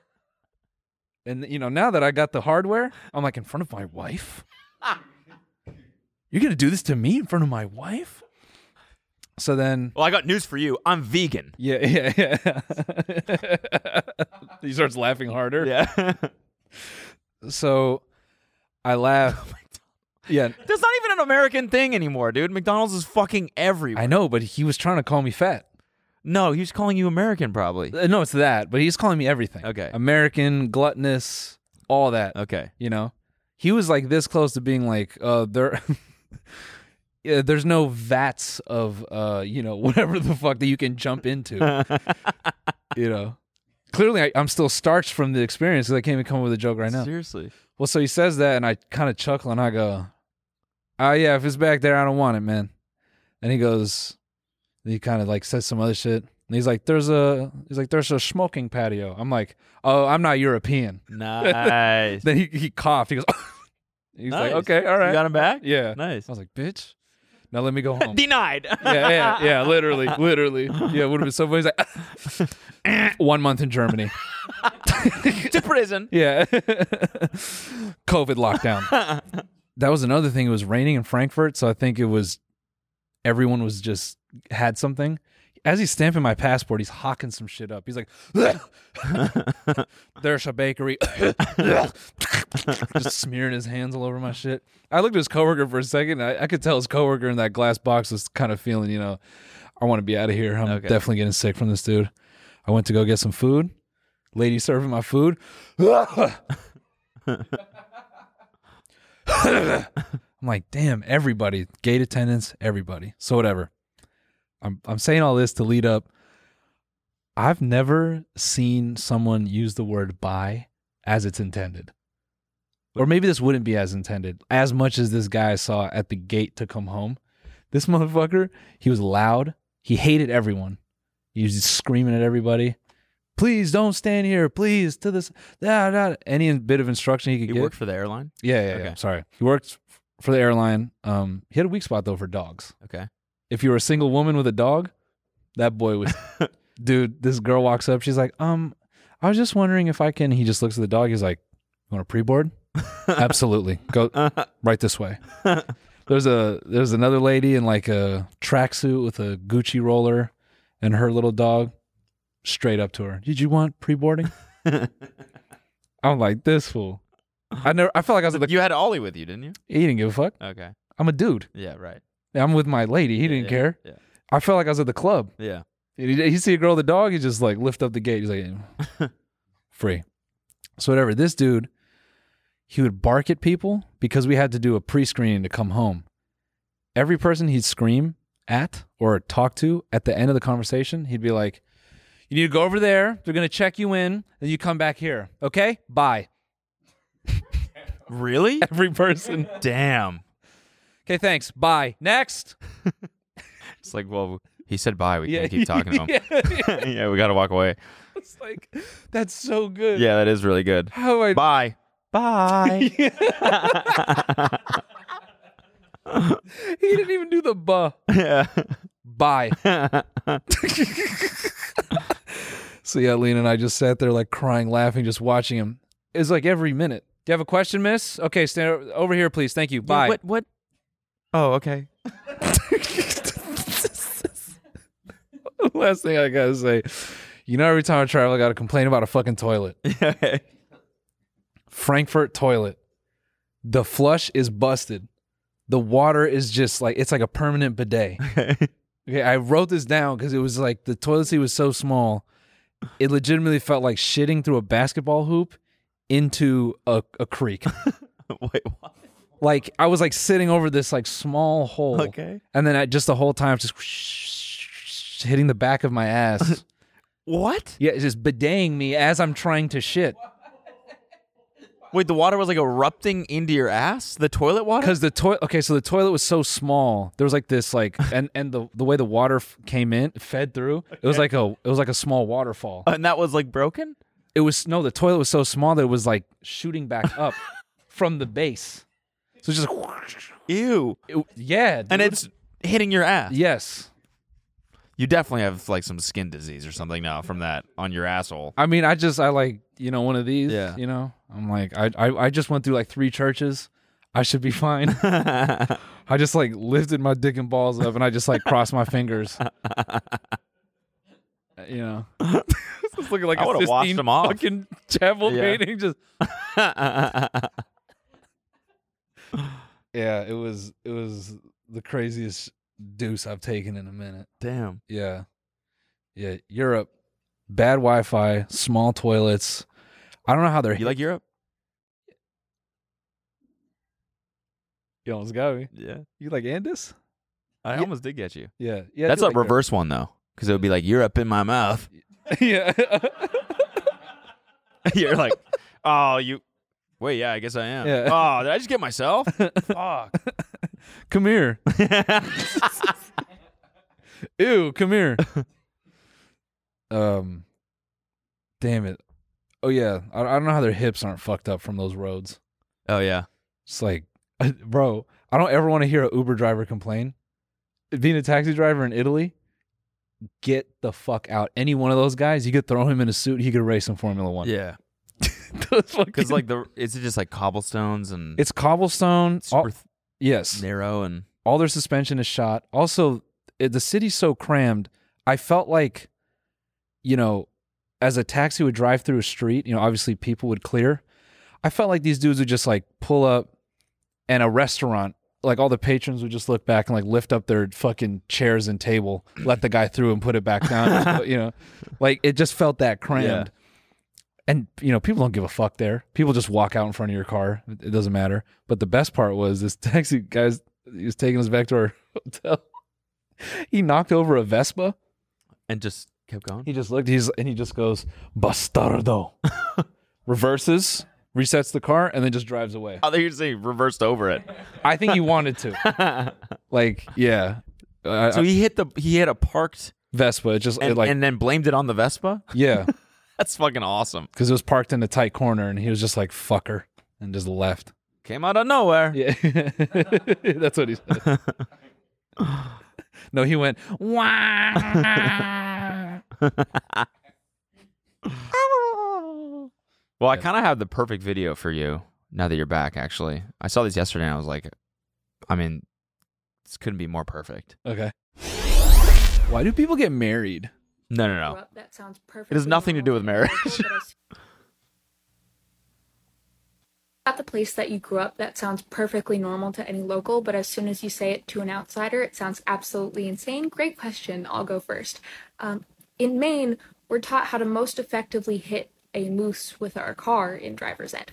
And you know, now that I got the hardware, I'm like, in front of my wife? You're gonna do this to me in front of my wife? So then, Well, I got news for you. I'm vegan. yeah, yeah, yeah. He starts laughing harder. Yeah. So I laugh. Yeah, That's not even an American thing anymore, dude. McDonald's is fucking everywhere. I know, but he was trying to call me fat. No, he was calling you American, probably. Uh, No, it's that, but he's calling me everything. Okay. American, gluttonous, all that. Okay. You know, he was like this close to being like, uh, there, yeah, there's no vats of, uh, you know, whatever the fuck that you can jump into. You know, clearly I, I'm still starched from the experience because I can't even come up with a joke right now. Seriously. Well, so he says that, and I kind of chuckle, and I go, "Oh yeah, if it's back there, I don't want it, man." And he goes, he kind of like says some other shit. And he's like, "There's a," he's like, "There's a smoking patio." I'm like, "Oh, I'm not European." Nice. Then he he coughed. He goes, he's Nice. like, "Okay, all right." You got him back? Yeah. Nice. I was like, "Bitch, now let me go home." Denied. yeah, yeah, yeah, literally, literally. Yeah, it would have been so funny. He's like, one month in Germany. To prison. Yeah. COVID lockdown. That was another thing. It was raining in Frankfurt, so I think it was everyone was just had something. As he's stamping my passport, he's hawking some shit up. He's like, "There's a bakery." Just smearing his hands all over my shit. I looked at his coworker for a second. I, I could tell his coworker in that glass box was kind of feeling, you know, I want to be out of here. I'm Okay. definitely getting sick from this dude. I went to go get some food. Lady serving my food. I'm like, damn, everybody, gate attendants, everybody. So whatever. I'm I'm saying all this to lead up. I've never seen someone use the word bye as it's intended. Or maybe this wouldn't be as intended, as much as this guy I saw at the gate to come home. This motherfucker, he was loud. He hated everyone. He was just screaming at everybody. Please don't stand here. Please to this. Da, da. Any bit of instruction he could You get. worked for the airline? Yeah, yeah, Okay. yeah. Sorry. He worked for the airline. Um, he had a weak spot though for dogs. Okay. If you were a single woman with a dog, that boy was. Dude, this girl walks up. She's like, um, I was just wondering if I can. He just looks at the dog. He's like, "You want a pre-board?" Absolutely. Go right this way. There's a there's another lady in like a tracksuit with a Gucci roller, and her little dog. Straight up to her. "Did you want pre-boarding?" I'm like, this fool. I never. I felt like I was at the. You had Ollie with you, didn't you? He didn't give a fuck. Okay. I'm a dude. Yeah, right. I'm with my lady. He didn't yeah, care. Yeah. I felt like I was at the club. Yeah. He, he see a girl with a dog. He just like lift up the gate. He's like, free. So whatever. This dude, he would bark at people because we had to do a pre-screening to come home. Every person he'd scream at or talk to at the end of the conversation, he'd be like, "You need to go over there. They're going to check you in. Then you come back here. Okay? Bye." Really? Every person. Damn. Okay, thanks. Bye. Next. It's like, well, he said bye. We Yeah. can't keep talking to him. Yeah. Yeah, we got to walk away. It's like, that's so good. Yeah, that is really good. How I Bye. Bye. He didn't even do the buh. Yeah. Bye. So yeah, Lena and I just sat there like crying, laughing, just watching him. It's like every minute. "Do you have a question, miss? Okay, stand o- over here, please. Thank you. Bye." What? What? Oh, okay. Last thing I gotta say, you know, every time I travel, I gotta complain about a fucking toilet. Yeah. Frankfurt toilet. The flush is busted. The water is just like, it's like a permanent bidet. Okay, I wrote this down because it was like the toilet seat was so small, it legitimately felt like shitting through a basketball hoop into a, a creek. Wait, what? Like I was like sitting over this like small hole, Okay. and then I just the whole time just hitting the back of my ass. What? Yeah, it's just bideting me as I'm trying to shit. Wait, the water was like erupting into your ass? The toilet water? Because the toilet, okay, so the toilet was so small. There was like this, like, and and the the way the water f- came in, fed through, it was like a it was like a small waterfall. And that was like broken? It was no, the toilet was so small that it was like shooting back up from the base. So it's just, Ew. it, yeah, And dude. it's hitting your ass. yes. You definitely have like some skin disease or something now from that on your asshole. I mean, I just I like you know one of these, Yeah. you know. I'm like, I, I I just went through like three churches. I should be fine. I just like lifted my dick and balls up and I just like crossed my fingers. You know, it's looking like I a would've washed Sistine them off. fucking chapel Yeah. painting. Just yeah, it was it was the craziest deuce I've taken in a minute. Damn. Yeah, yeah. Europe, bad Wi-Fi, small toilets. I don't know how they're. You like Europe? You almost got me. Yeah. You like Andis? I Yeah. almost did get you. Yeah, yeah. I That's do a like Europe. reverse one though, because it would be like Europe in my mouth. Yeah. You're like, oh, you. Wait, yeah, I guess I am. Yeah. Oh, did I just get myself? Fuck. Come here. Ew, come here. um, damn it. Oh yeah, I, I don't know how their hips aren't fucked up from those roads. Oh yeah. It's like, bro, I don't ever want to hear a Uber driver complain. Being a taxi driver in Italy, get the fuck out. Any one of those guys, you could throw him in a suit, he could race in Formula One. Yeah. Those fucking- Because like the is it just like cobblestones and it's cobblestone. All, super th- yes, narrow and all their suspension is shot. Also, it, the city's so crammed. I felt like, you know, as a taxi would drive through a street, you know, obviously people would clear. I felt like these dudes would just like pull up, and a restaurant, like all the patrons would just look back and like lift up their fucking chairs and table, let the guy through and put it back down. You know, like it just felt that crammed. Yeah. And, you know, people don't give a fuck there. People just walk out in front of your car. It doesn't matter. But the best part was this taxi guy's, he was taking us back to our hotel. He knocked over a Vespa. and just kept going. He just looked, he's and he just goes, bastardo. Reverses, resets the car, and then just drives away. Oh, they usually reversed over it. I think he wanted to. Like, yeah. I, So I- he hit the he hit a parked Vespa, it just, and, it like, and then blamed it on the Vespa. yeah. That's fucking awesome. Because it was parked in a tight corner, and he was just like, fucker, and just left. Came out of nowhere. Yeah. That's what he said. No, he went, wah. Well, I kind of have the perfect video for you now that you're back, actually. I saw this yesterday and I was like, I mean, this couldn't be more perfect. Okay. Why do people get married? No, no, no. Well, that sounds perfect. It has nothing to do with marriage. At the place that you grew up, that sounds perfectly normal to any local, but as soon as you say it to an outsider, it sounds absolutely insane. Great question. I'll go first. Um, in Maine, we're taught how to most effectively hit a moose with our car in driver's ed.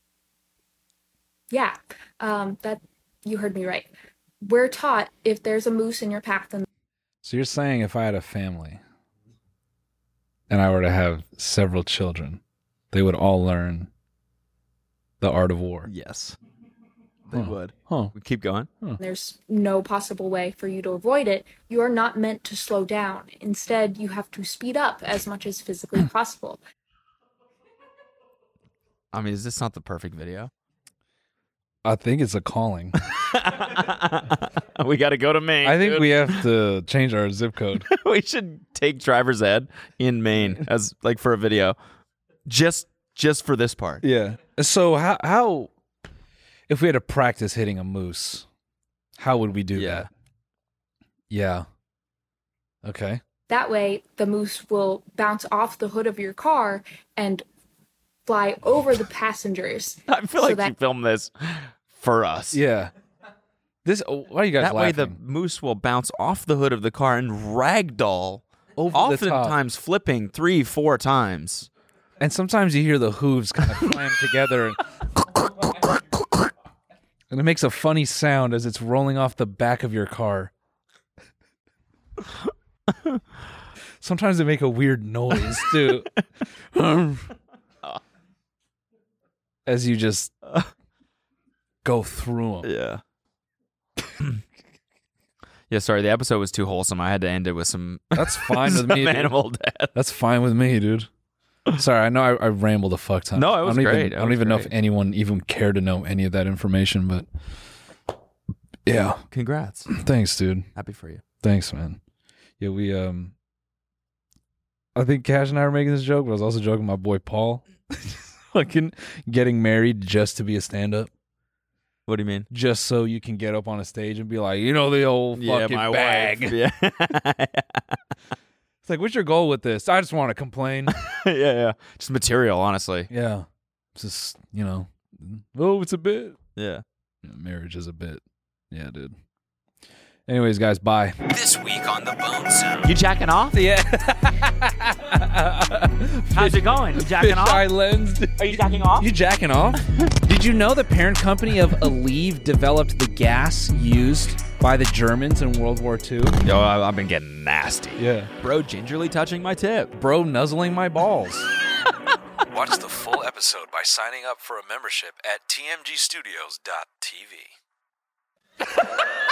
Yeah, um, that you heard me right. We're taught if there's a moose in your path, then So you're saying if I had a family and I were to have several children, they would all learn the art of war. Yes. They Huh. would. Huh. We keep going. there's no possible way for you to avoid it. You are not meant to slow down. Instead, you have to speed up as much as physically possible. I mean, is this not the perfect video? I think it's a calling. We got to go to Maine. I think dude. we have to change our zip code. we should take driver's ed in Maine as like for a video, just just for this part. Yeah. So how how if we had to practice hitting a moose, how would we do Yeah. that? Yeah. Okay. That way, the moose will bounce off the hood of your car and fly over the passengers. I feel So like that- you filmed this for us. Yeah. This oh, why are you guys That way, the laughing? moose will bounce off the hood of the car and ragdoll, Over the top. oftentimes flipping three, four times. And sometimes you hear the hooves kind of clam together and, and it makes a funny sound as it's rolling off the back of your car. Sometimes they make a weird noise too. As you just go through them. Yeah. Yeah, sorry, the episode was too wholesome. I had to end it with some, That's fine with some me. dude. animal death. That's fine with me, dude. Sorry, I know I, I rambled a fuck ton. No, it was I don't great. Even, It I don't was even know if great. anyone even cared to know any of that information, but yeah. Congrats. Thanks, dude. Happy for you. Thanks, man. Yeah, we um I think Cash and I were making this joke, but I was also joking with my boy Paul. Fucking getting married just to be a stand-up. What do you mean? Just so you can get up on a stage and be like, you know, the old fucking my bag. wife. Yeah. It's like, what's your goal with this? I just want to complain. yeah, yeah. Just material, honestly. Yeah. It's just, you know, oh, it's a bit. Yeah. Yeah, marriage is a bit. Yeah, dude. Anyways, guys, bye. This week on the Bone Zone. You jacking off? Yeah. How's it going? You jacking off? Fisheye lens. Are you jacking off? You jacking off? Did you know the parent company of Aleve developed the gas used by the Germans in World War Two? Yo, I- I've been getting nasty. Yeah. Bro, gingerly touching my tip. Bro nuzzling my balls. Watch the full episode by signing up for a membership at t m g studios dot t v.